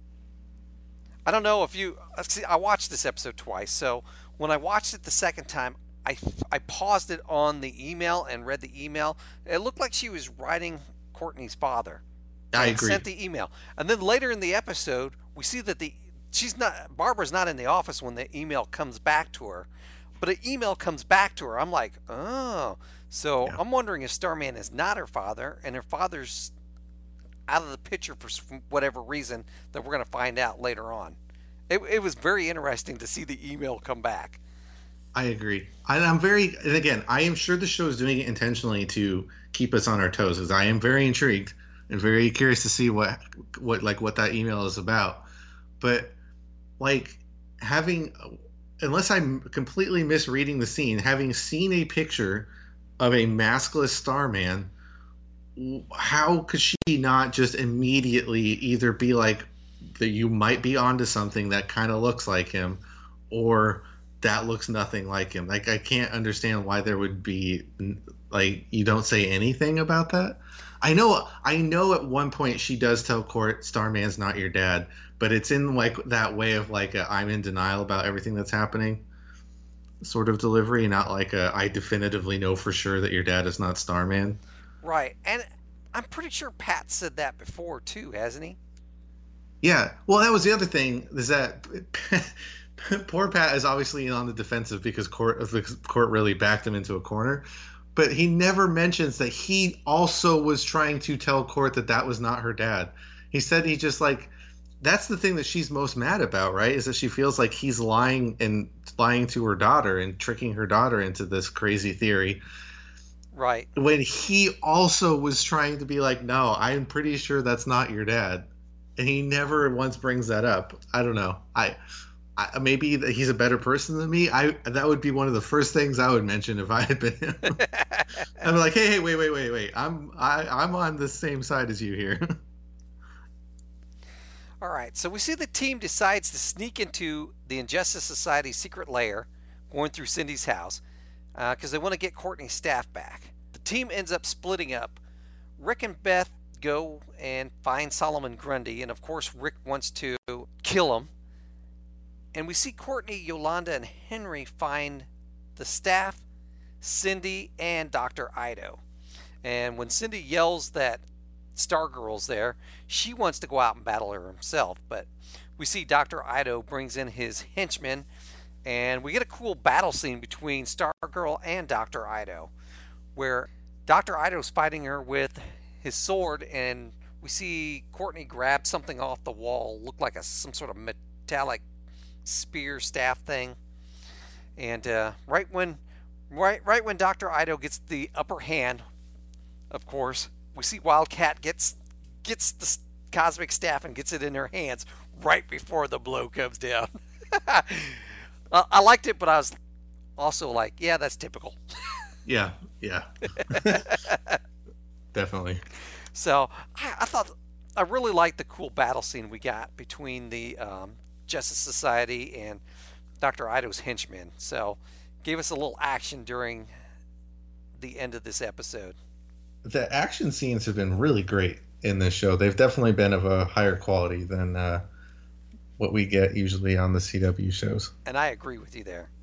Speaker 3: I don't know if you see. I watched this episode twice, so when I watched it the second time, I paused it on the email and read the email. It looked like she was writing Courtney's father.
Speaker 4: I agree.
Speaker 3: Sent the email, and then later in the episode, we see that Barbara's not in the office when the email comes back to her, but an email comes back to her. I'm like, oh, so yeah. I'm wondering if Starman is not her father, and her father's out of the picture for whatever reason that we're going to find out later on. It was very interesting to see the email come back.
Speaker 4: I agree. And again, I am sure the show is doing it intentionally to keep us on our toes, because I am very intrigued and very curious to see what that email is about. But like unless I'm completely misreading the scene, having seen a picture of a maskless Starman, how could she not just immediately either be like, that you might be onto something that kind of looks like him, or that looks nothing like him? Like, I can't understand why there would be, like, you don't say anything about that. I know at one point she does tell Court Starman's not your dad, but it's in like that way of like I'm in denial about everything that's happening sort of delivery, not like I definitively know for sure that your dad is not Starman.
Speaker 3: Right. And I'm pretty sure Pat said that before too, hasn't he?
Speaker 4: Yeah. Well, that was the other thing, is that poor Pat is obviously on the defensive because Court really backed him into a corner. But he never mentions that he also was trying to tell Court that was not her dad. He said he just like, that's the thing that she's most mad about, right? Is that she feels like he's lying to her daughter and tricking her daughter into this crazy theory.
Speaker 3: Right. When
Speaker 4: he also was trying to be like, no, I'm pretty sure that's not your dad. And he never once brings that up. I don't know. I maybe he's a better person than me. That would be one of the first things I would mention if I had been him. I'm like, hey, wait. I'm on the same side as you here.
Speaker 3: All right. So we see the team decides to sneak into the Injustice Society's secret lair, going through Cindy's house, because they want to get Courtney's staff back. The team ends up splitting up. Rick and Beth go and find Solomon Grundy, and of course Rick wants to kill him. And we see Courtney, Yolanda, and Henry find the staff, Cindy, and Dr. Ido. And when Cindy yells that Stargirl's there, she wants to go out and battle her herself. But we see Dr. Ido brings in his henchmen, and we get a cool battle scene between Stargirl and Dr. Ido, where Dr. Ido's fighting her with his sword, and we see Courtney grab something off the wall, look like some sort of metallic spear staff thing. And right when Dr. Ido gets the upper hand, of course, we see Wildcat gets the cosmic staff and gets it in her hands right before the blow comes down. I liked it, but I was also like, yeah, that's typical.
Speaker 4: Yeah. Definitely.
Speaker 3: So I thought I really liked the cool battle scene we got between the Justice Society and Dr. Ido's henchmen. So gave us a little action during the end of this episode.
Speaker 4: The action scenes have been really great in this show. They've definitely been of a higher quality than what we get usually on the CW shows.
Speaker 3: And I agree with you there.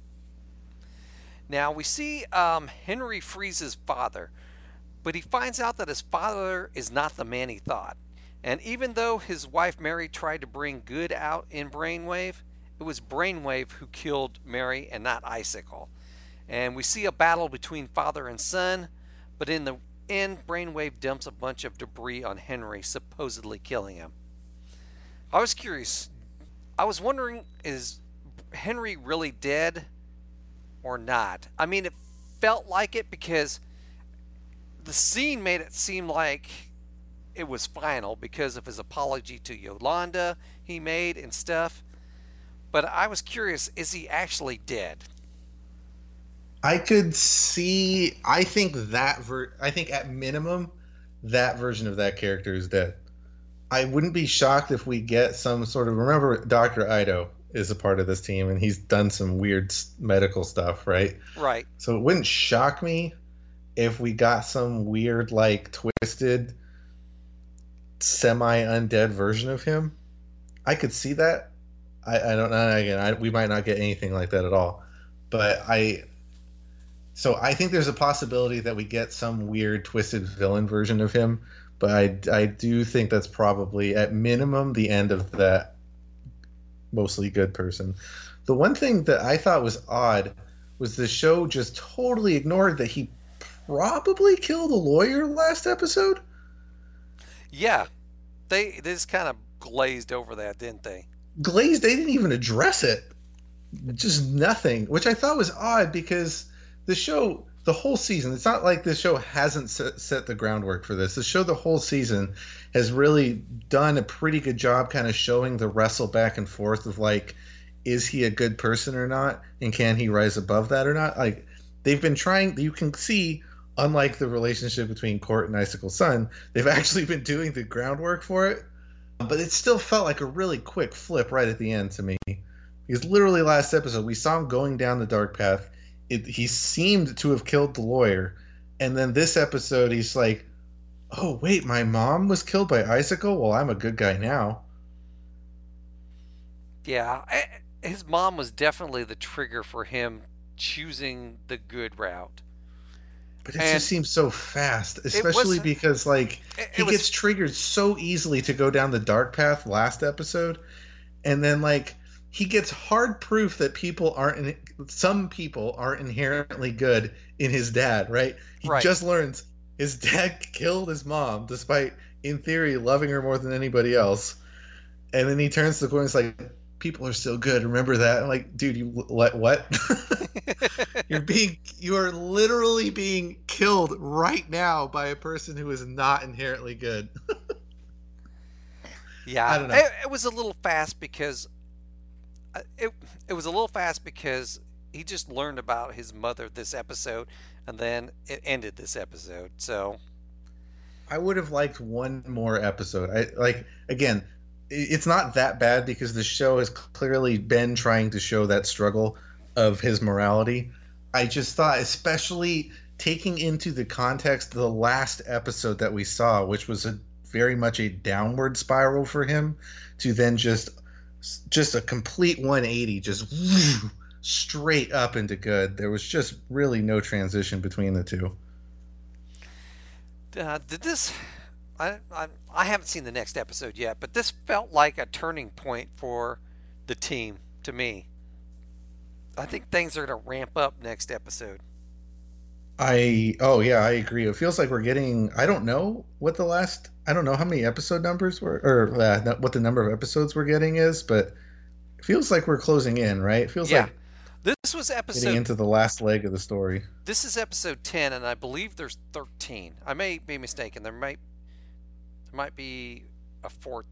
Speaker 3: Now we see Henry Freeze's father, but he finds out that his father is not the man he thought. And even though his wife Mary tried to bring good out in Brainwave, it was Brainwave who killed Mary and not Icicle. And we see a battle between father and son, but in the end, Brainwave dumps a bunch of debris on Henry, supposedly killing him. I was curious. I was wondering, is Henry really dead or not? I mean, it felt like it because the scene made it seem like it was final because of his apology to Yolanda he made and stuff. But I was curious, is he actually dead?
Speaker 4: I could see. I think I think at minimum, that version of that character is dead. I wouldn't be shocked if we get some sort of. Remember, Dr. Ido is a part of this team, and he's done some weird medical stuff, right?
Speaker 3: Right.
Speaker 4: So it wouldn't shock me if we got some weird, like, twisted, semi-undead version of him. I could see that. I don't know. Again, we might not get anything like that at all. But So I think there's a possibility that we get some weird, twisted villain version of him. But I do think that's probably, at minimum, the end of that mostly good person. The one thing that I thought was odd was the show just totally ignored that he probably killed a lawyer last episode.
Speaker 3: Yeah. They just kind of glazed over that, didn't they?
Speaker 4: They didn't even address it. Just nothing, which I thought was odd because the show, the whole season, it's not like the show hasn't set the groundwork for this. The show, the whole season, has really done a pretty good job kind of showing the wrestle back and forth of, like, is he a good person or not? And can he rise above that or not? Like, they've been trying, you can see, unlike the relationship between Court and Icicle Sun, they've actually been doing the groundwork for it. But it still felt like a really quick flip right at the end to me. Because literally last episode, we saw him going down the dark path. He seemed to have killed the lawyer. And then this episode, he's like, oh, wait, my mom was killed by Icicle? Well, I'm a good guy now.
Speaker 3: Yeah, his mom was definitely the trigger for him choosing the good route.
Speaker 4: But it just seems so fast, especially because, like, he gets triggered so easily to go down the dark path last episode. And then, like, he gets hard proof that some people aren't inherently good in his dad, right? He just learns his dad killed his mom, despite, in theory, loving her more than anybody else. And then he turns to the corner and is like, people are still good. Remember that? I'm like, dude, you what? You are literally being killed right now by a person who is not inherently good.
Speaker 3: Yeah,
Speaker 4: I don't know.
Speaker 3: It was a little fast because it was a little fast because he just learned about his mother this episode, and then it ended this episode. So
Speaker 4: I would have liked one more episode. Again, it's not that bad because the show has clearly been trying to show that struggle of his morality. I just thought, especially taking into the context the last episode that we saw, which was very much a downward spiral for him, to then just a complete 180, just straight up into good. There was just really no transition between the two.
Speaker 3: I haven't seen the next episode yet, but this felt like a turning point for the team to me. I think things are going to ramp up next episode.
Speaker 4: I agree. It feels like we're getting. I don't know how many episode numbers what the number of episodes we're getting is, but it feels like we're closing in, right? It feels like
Speaker 3: this was
Speaker 4: getting into the last leg of the story.
Speaker 3: This is episode 10, and I believe there's 13. I may be mistaken. There might be a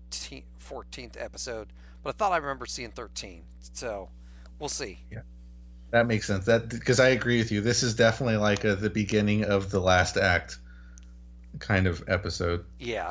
Speaker 3: 14th episode, but I thought I remember seeing 13. So we'll see.
Speaker 4: Yeah. That makes sense. Because I agree with you. This is definitely like the beginning of the last act kind of episode.
Speaker 3: Yeah.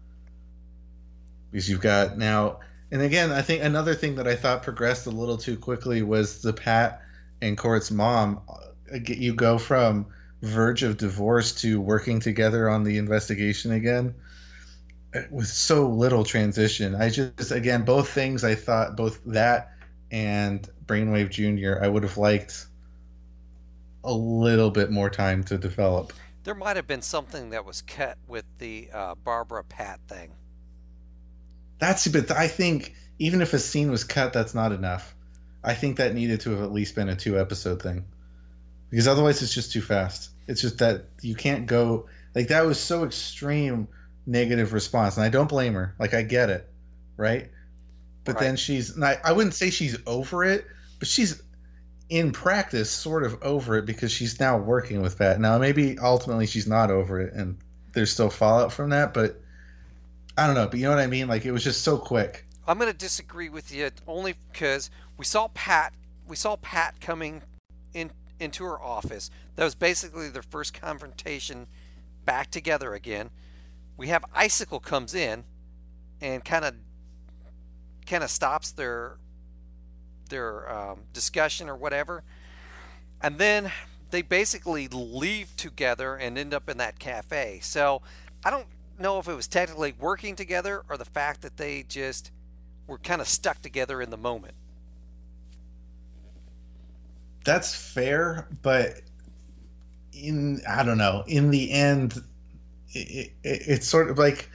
Speaker 4: Because you've got now, and again, I think another thing that I thought progressed a little too quickly was the Pat and Court's mom. You go from verge of divorce to working together on the investigation again with so little transition. I just, again, both things I thought, both that and Brainwave Jr., I would have liked a little bit more time to develop.
Speaker 3: There might have been something that was cut with the Barbara Pat thing.
Speaker 4: But I think even if a scene was cut, that's not enough. I think that needed to have at least been a 2-episode thing. Because otherwise it's just too fast. It's just that you can't go... Like, that was so extreme negative response. And I don't blame her. Like, I get it. Right? But then I wouldn't say she's over it, but she's in practice sort of over it because she's now working with Pat. Now, maybe ultimately she's not over it and there's still fallout from that, but I don't know. But you know what I mean? Like, it was just so quick.
Speaker 3: I'm going to disagree with you only because we saw Pat coming into her office. That was basically their first confrontation back together again. We have Icicle comes in and kind of stops their discussion or whatever, and then they basically leave together and end up in that cafe. So I don't know if it was technically working together or the fact that they just were kind of stuck together in the moment.
Speaker 4: That's fair, but I don't know, in the end it's sort of like,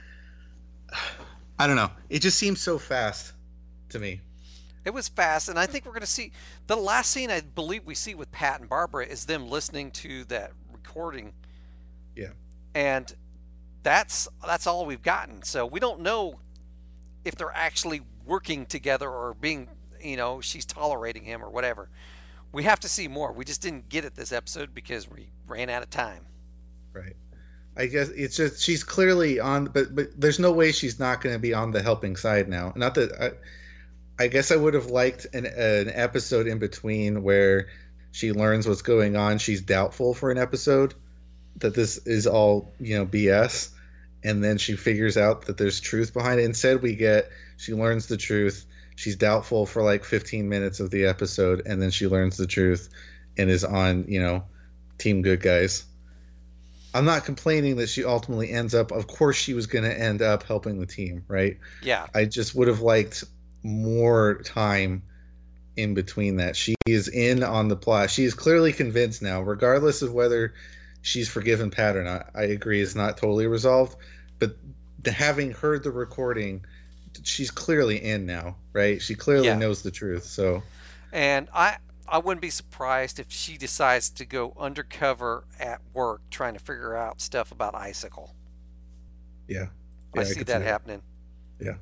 Speaker 4: I don't know, it just seems so fast to me.
Speaker 3: It was fast, and I think we're going to see the last scene I believe we see with Pat and Barbara is them listening to that recording.
Speaker 4: Yeah.
Speaker 3: And that's all we've gotten. So we don't know if they're actually working together or being, she's tolerating him or whatever. We have to see more. We just didn't get it this episode because we ran out of time.
Speaker 4: Right. I guess it's just she's clearly on, but there's no way she's not going to be on the helping side now. Not that I guess I would have liked an episode in between where she learns what's going on. She's doubtful for an episode that this is all, BS. And then she figures out that there's truth behind it. Instead, she learns the truth. She's doubtful for like 15 minutes of the episode. And then she learns the truth and is on, Team Good Guys. I'm not complaining that she ultimately ends up, of course she was going to end up helping the team, right?
Speaker 3: Yeah.
Speaker 4: I just would have liked more time in between that. She is in on the plot. She is clearly convinced now, regardless of whether she's forgiven Pat or not. I agree it's not totally resolved, but having heard the recording, she's clearly in now, right? She clearly knows the truth. So,
Speaker 3: and I wouldn't be surprised if she decides to go undercover at work trying to figure out stuff about Icicle.
Speaker 4: Yeah.
Speaker 3: I see that happening.
Speaker 4: Yeah.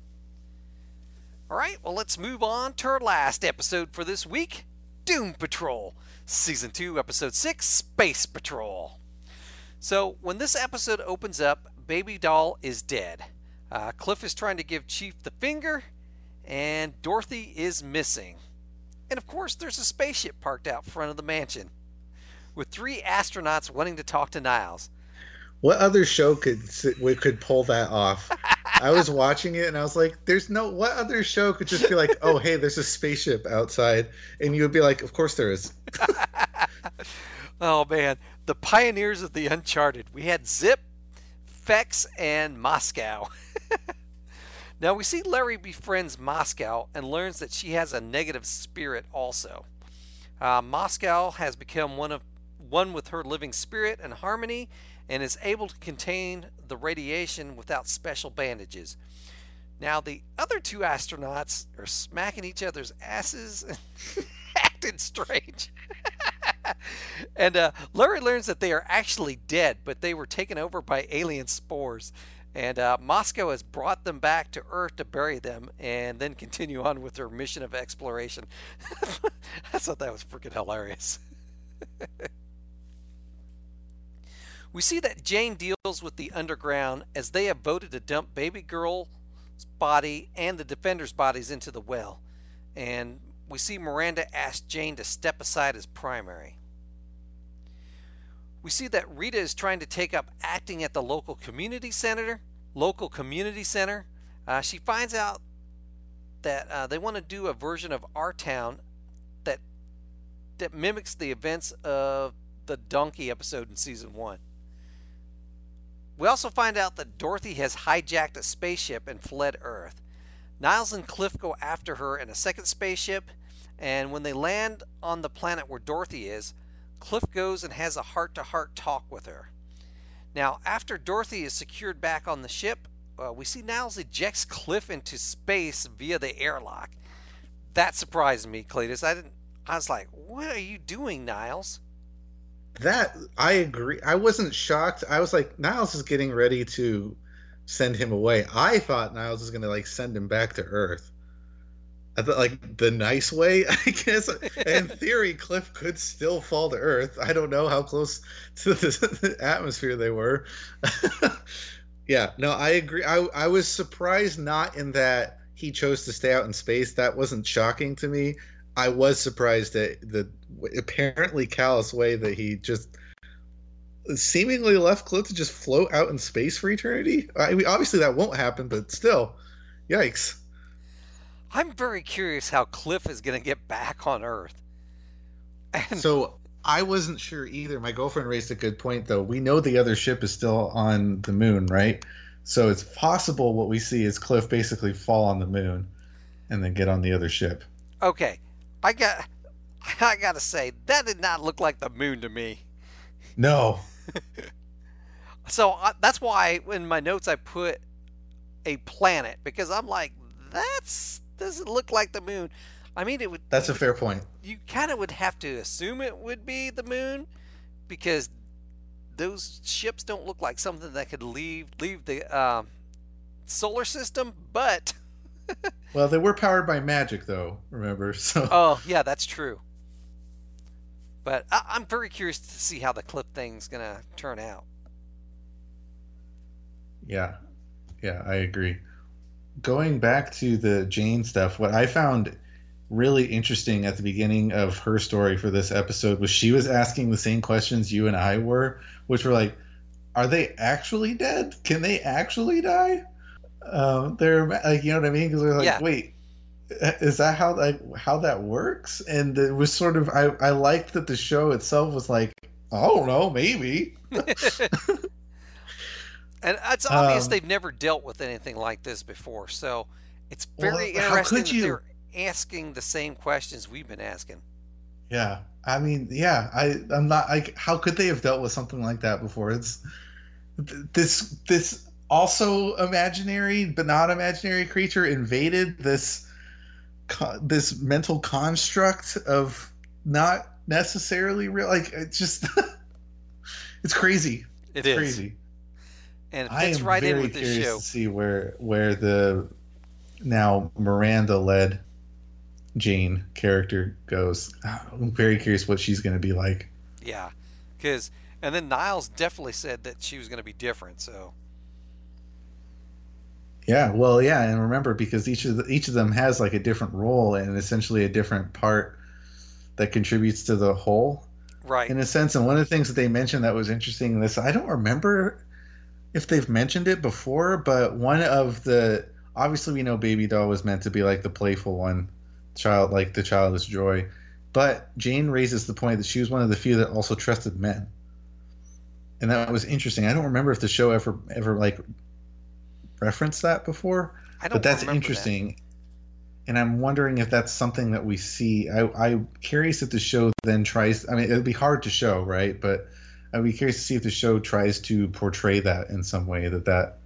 Speaker 3: All right, well, let's move on to our last episode for this week, Doom Patrol, Season 2, Episode 6, Space Patrol. So, when this episode opens up, Baby Doll is dead. Cliff is trying to give Chief the finger, and Dorothy is missing. And of course, there's a spaceship parked out front of the mansion, with 3 astronauts wanting to talk to Niles.
Speaker 4: What other show could pull that off? I was watching it and I was like, what other show could just be like, oh, hey, there's a spaceship outside. And you would be like, of course there is.
Speaker 3: Oh, man. The pioneers of the Uncharted. We had Zip, Fex, and Moscow. Now we see Larry befriends Moscow and learns that she has a negative spirit also. Moscow has become one one with her living spirit and harmony, and is able to contain the radiation without special bandages. Now, the other 2 astronauts are smacking each other's asses and acting strange. And Larry learns that they are actually dead, but they were taken over by alien spores. And Moscow has brought them back to Earth to bury them and then continue on with their mission of exploration. I thought that was freaking hilarious. We see that Jane deals with the underground as they have voted to dump Baby Girl's body and the Defender's bodies into the well. And we see Miranda ask Jane to step aside as primary. We see that Rita is trying to take up acting at the local community center. She finds out that they want to do a version of Our Town that mimics the events of the Donkey episode in season 1. We also find out that Dorothy has hijacked a spaceship and fled Earth. Niles and Cliff go after her in a second spaceship, and when they land on the planet where Dorothy is, Cliff goes and has a heart-to-heart talk with her. Now, after Dorothy is secured back on the ship, we see Niles ejects Cliff into space via the airlock. That surprised me, Cletus. I was like, what are you doing, Niles?
Speaker 4: That, I agree. I wasn't shocked. I was like, Niles is getting ready to send him away. I thought Niles was going to, send him back to Earth. I thought, the nice way, I guess. In theory, Cliff could still fall to Earth. I don't know how close to the atmosphere they were. Yeah, no, I agree. I was surprised not in that he chose to stay out in space. That wasn't shocking to me. I was surprised at the apparently callous way that he just seemingly left Cliff to just float out in space for eternity. I mean, obviously that won't happen, but still, yikes.
Speaker 3: I'm very curious how Cliff is going to get back on Earth.
Speaker 4: So I wasn't sure either. My girlfriend raised a good point, though. We know the other ship is still on the moon, right? So it's possible what we see is Cliff basically fall on the moon and then get on the other ship.
Speaker 3: Okay. I gotta say, that did not look like the moon to me.
Speaker 4: No.
Speaker 3: So that's why in my notes I put a planet, because I'm like, doesn't look like the moon. I mean, it would.
Speaker 4: That's a fair point.
Speaker 3: You kind of would have to assume it would be the moon, because those ships don't look like something that could leave the solar system, but.
Speaker 4: Well, they were powered by magic, though, remember? So.
Speaker 3: Oh, yeah, that's true. But I'm very curious to see how the Cliff thing's going to turn out.
Speaker 4: Yeah, I agree. Going back to the Jane stuff, what I found really interesting at the beginning of her story for this episode was she was asking the same questions you and I were, which were like, are they actually dead? Can they actually die? They're like, you know what I mean? Because they're like, yeah. Wait, is that how that works? And it was sort of, I liked that the show itself was like, I don't know, maybe.
Speaker 3: And it's obvious they've never dealt with anything like this before, so it's very interesting that they're asking the same questions we've been asking.
Speaker 4: Yeah, I mean, yeah, I'm not like, how could they have dealt with something like that before? It's this also imaginary but not imaginary creature invaded this mental construct of not necessarily real. Like, it's just it's crazy. It's crazy.
Speaker 3: And it fits right in with this show. I am very curious to see
Speaker 4: where the now Miranda-led Jane character goes. I'm very curious what she's going to be like.
Speaker 3: Yeah, and then Niles definitely said that she was going to be different. So.
Speaker 4: Yeah, well, yeah, and remember, because each of them has like a different role and essentially a different part that contributes to the whole.
Speaker 3: Right.
Speaker 4: In a sense, and one of the things that they mentioned that was interesting in this, I don't remember if they've mentioned it before, but one of the, obviously we know Baby Doll was meant to be like the playful one, like the childish joy, but Jane raises the point that she was one of the few that also trusted men, and that was interesting. I don't remember if the show ever like referenced that before, but that's interesting. And I'm wondering if that's something that we see. I'm curious if the show then tries. I mean, it'd be hard to show, right? But I'd be curious to see if the show tries to portray that in some way. That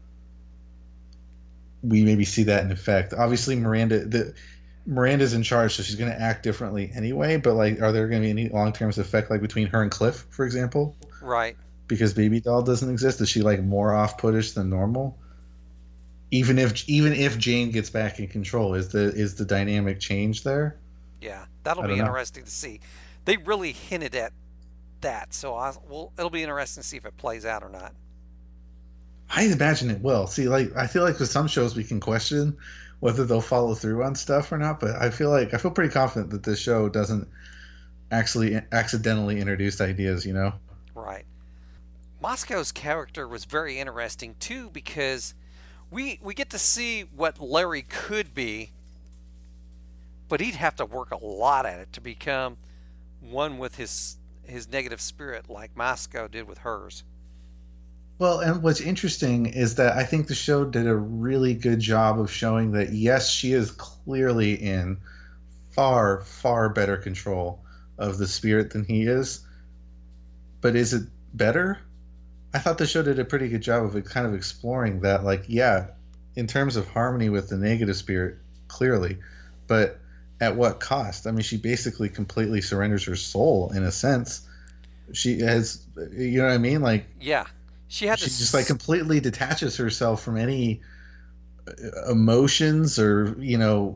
Speaker 4: we maybe see that in effect. Obviously, Miranda's in charge, so she's going to act differently anyway. But like, are there going to be any long-term effect, like between her and Cliff, for example?
Speaker 3: Right.
Speaker 4: Because Baby Doll doesn't exist. Is she like more off-puttish than normal? Even if Jane gets back in control, is the dynamic change there?
Speaker 3: Yeah, that'll be interesting to see. They really hinted at that, so it'll be interesting to see if it plays out or not.
Speaker 4: I imagine it will. See, like I feel like with some shows we can question whether they'll follow through on stuff or not, but I feel pretty confident that this show doesn't actually accidentally introduce ideas, you know?
Speaker 3: Right. Moscow's character was very interesting too, because we get to see what Larry could be, but he'd have to work a lot at it to become one with his negative spirit like Moscow did with hers.
Speaker 4: Well, and what's interesting is that I think the show did a really good job of showing that, yes, she is clearly in far, far better control of the spirit than he is. But is it better? I thought the show did a pretty good job of kind of exploring that, like, yeah, in terms of harmony with the negative spirit, clearly, but at what cost? I mean, she basically completely surrenders her soul, in a sense. She has, you know what I mean? Like,
Speaker 3: yeah, she
Speaker 4: just like completely detaches herself from any emotions, or, you know,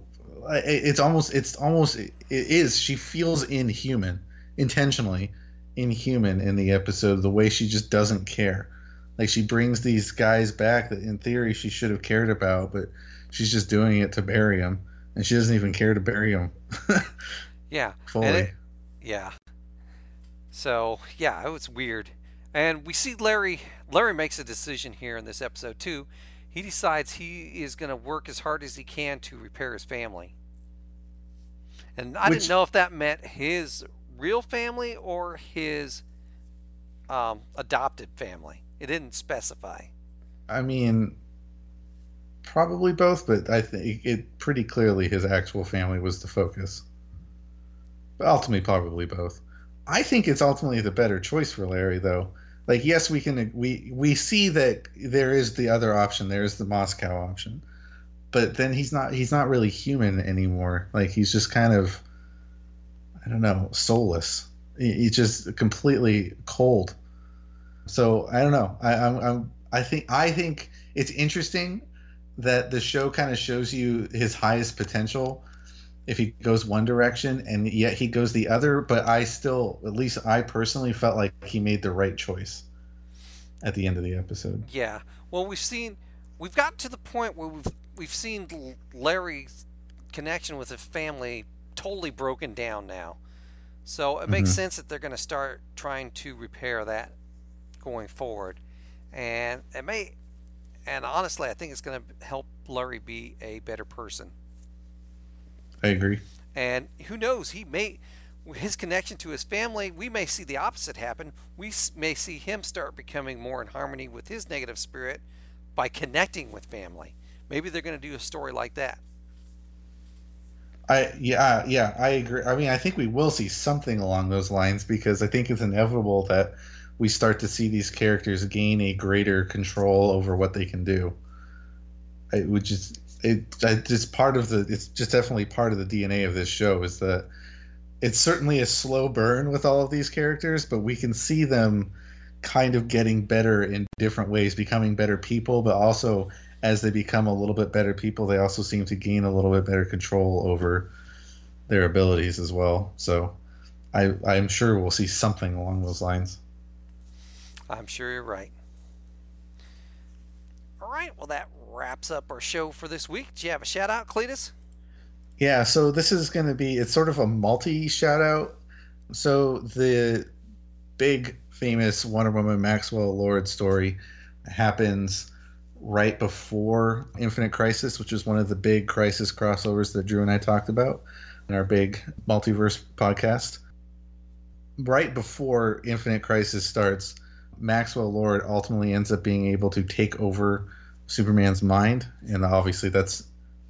Speaker 4: she feels inhuman, intentionally inhuman in the episode, the way she just doesn't care. Like, she brings these guys back that in theory she should have cared about, but she's just doing it to bury them, and she doesn't even care to bury them.
Speaker 3: Yeah.
Speaker 4: Fully.
Speaker 3: Yeah. So, yeah, it was weird. And we see Larry makes a decision here in this episode too. He decides he is going to work as hard as he can to repair his family. And I didn't know if that meant his real family or his adopted family. It didn't specify. I
Speaker 4: mean, probably both, but I think it pretty clearly his actual family was the focus. But ultimately, probably both. I think it's ultimately the better choice for Larry, though. Like, yes, we see that there is the other option. There is the Moscow option, but then he's not really human anymore. Like, he's just kind of, I don't know, soulless. He's just completely cold. So I don't know. I think it's interesting that the show kind of shows you his highest potential if he goes one direction, and yet he goes the other. But at least I personally felt like he made the right choice at the end of the episode.
Speaker 3: Yeah. Well, we've got to the point where we've seen Larry's connection with his family totally broken down now. So it makes sense that they're going to start trying to repair that going forward. And honestly, I think it's going to help Larry be a better person.
Speaker 4: I agree.
Speaker 3: And who knows, his connection to his family, we may see the opposite happen. We may see him start becoming more in harmony with his negative spirit by connecting with family. Maybe they're going to do a story like that.
Speaker 4: I agree. I mean, I think we will see something along those lines, because I think it's inevitable that we start to see these characters gain a greater control over what they can do. It's just definitely part of the DNA of this show, is that it's certainly a slow burn with all of these characters, but we can see them kind of getting better in different ways, becoming better people, but also as they become a little bit better people, they also seem to gain a little bit better control over their abilities as well. So I'm sure we'll see something along those lines.
Speaker 3: I'm sure you're right. All right, well, that wraps up our show for this week. Do you have a shout out, Cletus?
Speaker 4: Yeah, so this is going to be, it's sort of a multi shout out. So the big famous Wonder Woman Maxwell Lord story happens right before Infinite Crisis, which is one of the big Crisis crossovers that Drew and I talked about in our big multiverse podcast. Right before Infinite Crisis starts, Maxwell Lord ultimately ends up being able to take over Superman's mind, and obviously that's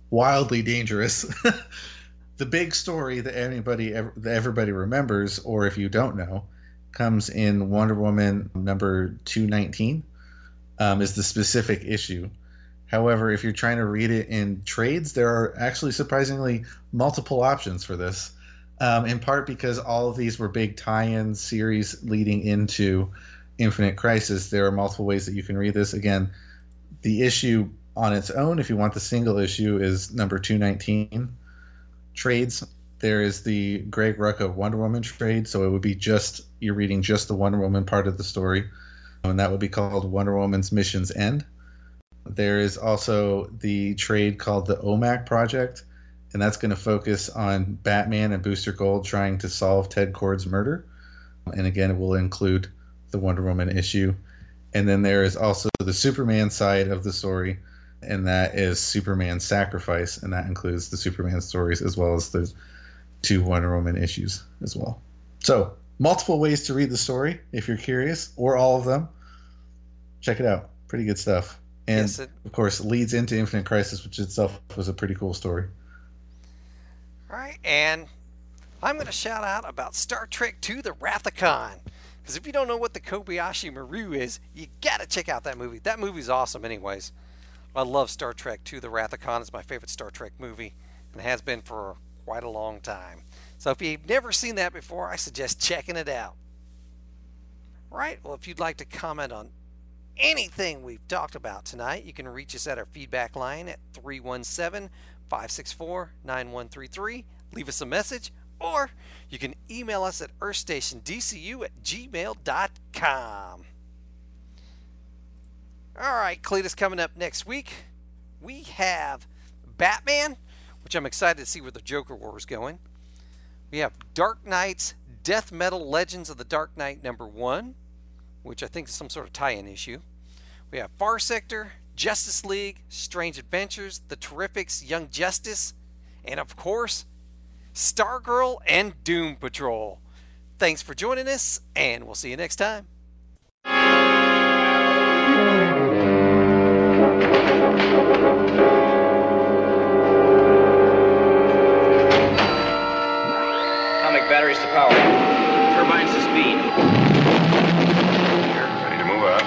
Speaker 4: wildly dangerous. The big story that everybody remembers, or if you don't know, comes in Wonder Woman number 219, is the specific issue. However, if you're trying to read it in trades, there are actually surprisingly multiple options for this, in part because all of these were big tie-in series leading into Infinite Crisis. There are multiple ways that you can read this. Again, the issue on its own, if you want the single issue, is number 219. Trades, there is the Greg Rucka Wonder Woman trade, so it would be you're reading just the Wonder Woman part of the story, and that would be called Wonder Woman's Mission's End. There is also the trade called the OMAC Project, and that's going to focus on Batman and Booster Gold trying to solve Ted Kord's murder. And again, it will include the Wonder Woman issue. And then there is also the Superman side of the story, and that is Superman Sacrifice, and that includes the Superman stories as well as the 2 Wonder Woman issues as well. So, multiple ways to read the story if you're curious, or all of them. Check it out. Pretty good stuff. And, yes, of course, leads into Infinite Crisis, which itself was a pretty cool story.
Speaker 3: All right, and I'm going to shout out about Star Trek II: The Wrath of Khan. Because if you don't know what the Kobayashi Maru is, you got to check out that movie. That movie's awesome anyways. I love Star Trek II: The Wrath of Khan. It's my favorite Star Trek movie, and has been for quite a long time. So if you've never seen that before, I suggest checking it out. All right, well, if you'd like to comment on anything we've talked about tonight, you can reach us at our feedback line at 317-564-9133. Leave us a message, or you can email us at earthstationdcu@gmail.com. All right, Cletus, coming up next week, we have Batman, which I'm excited to see where the Joker War is going. We have Dark Knight's Death Metal Legends of the Dark Knight #1, which I think is some sort of tie-in issue. We have Far Sector, Justice League, Strange Adventures, The Terrifics, Young Justice, and of course, Stargirl and Doom Patrol. Thanks for joining us, and we'll see you next time.
Speaker 8: Atomic batteries to power. Turbines to speed.
Speaker 9: Here, ready to move off.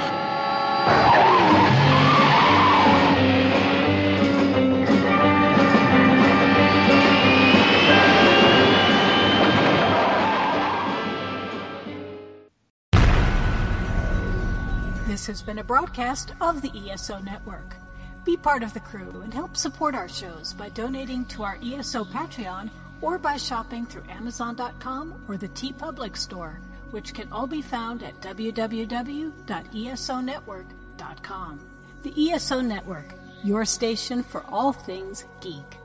Speaker 1: This has been a broadcast of the ESO Network. Be part of the crew and help support our shows by donating to our ESO Patreon or by shopping through Amazon.com or the TeePublic store, which can all be found at www.esonetwork.com. The ESO Network, your station for all things geek.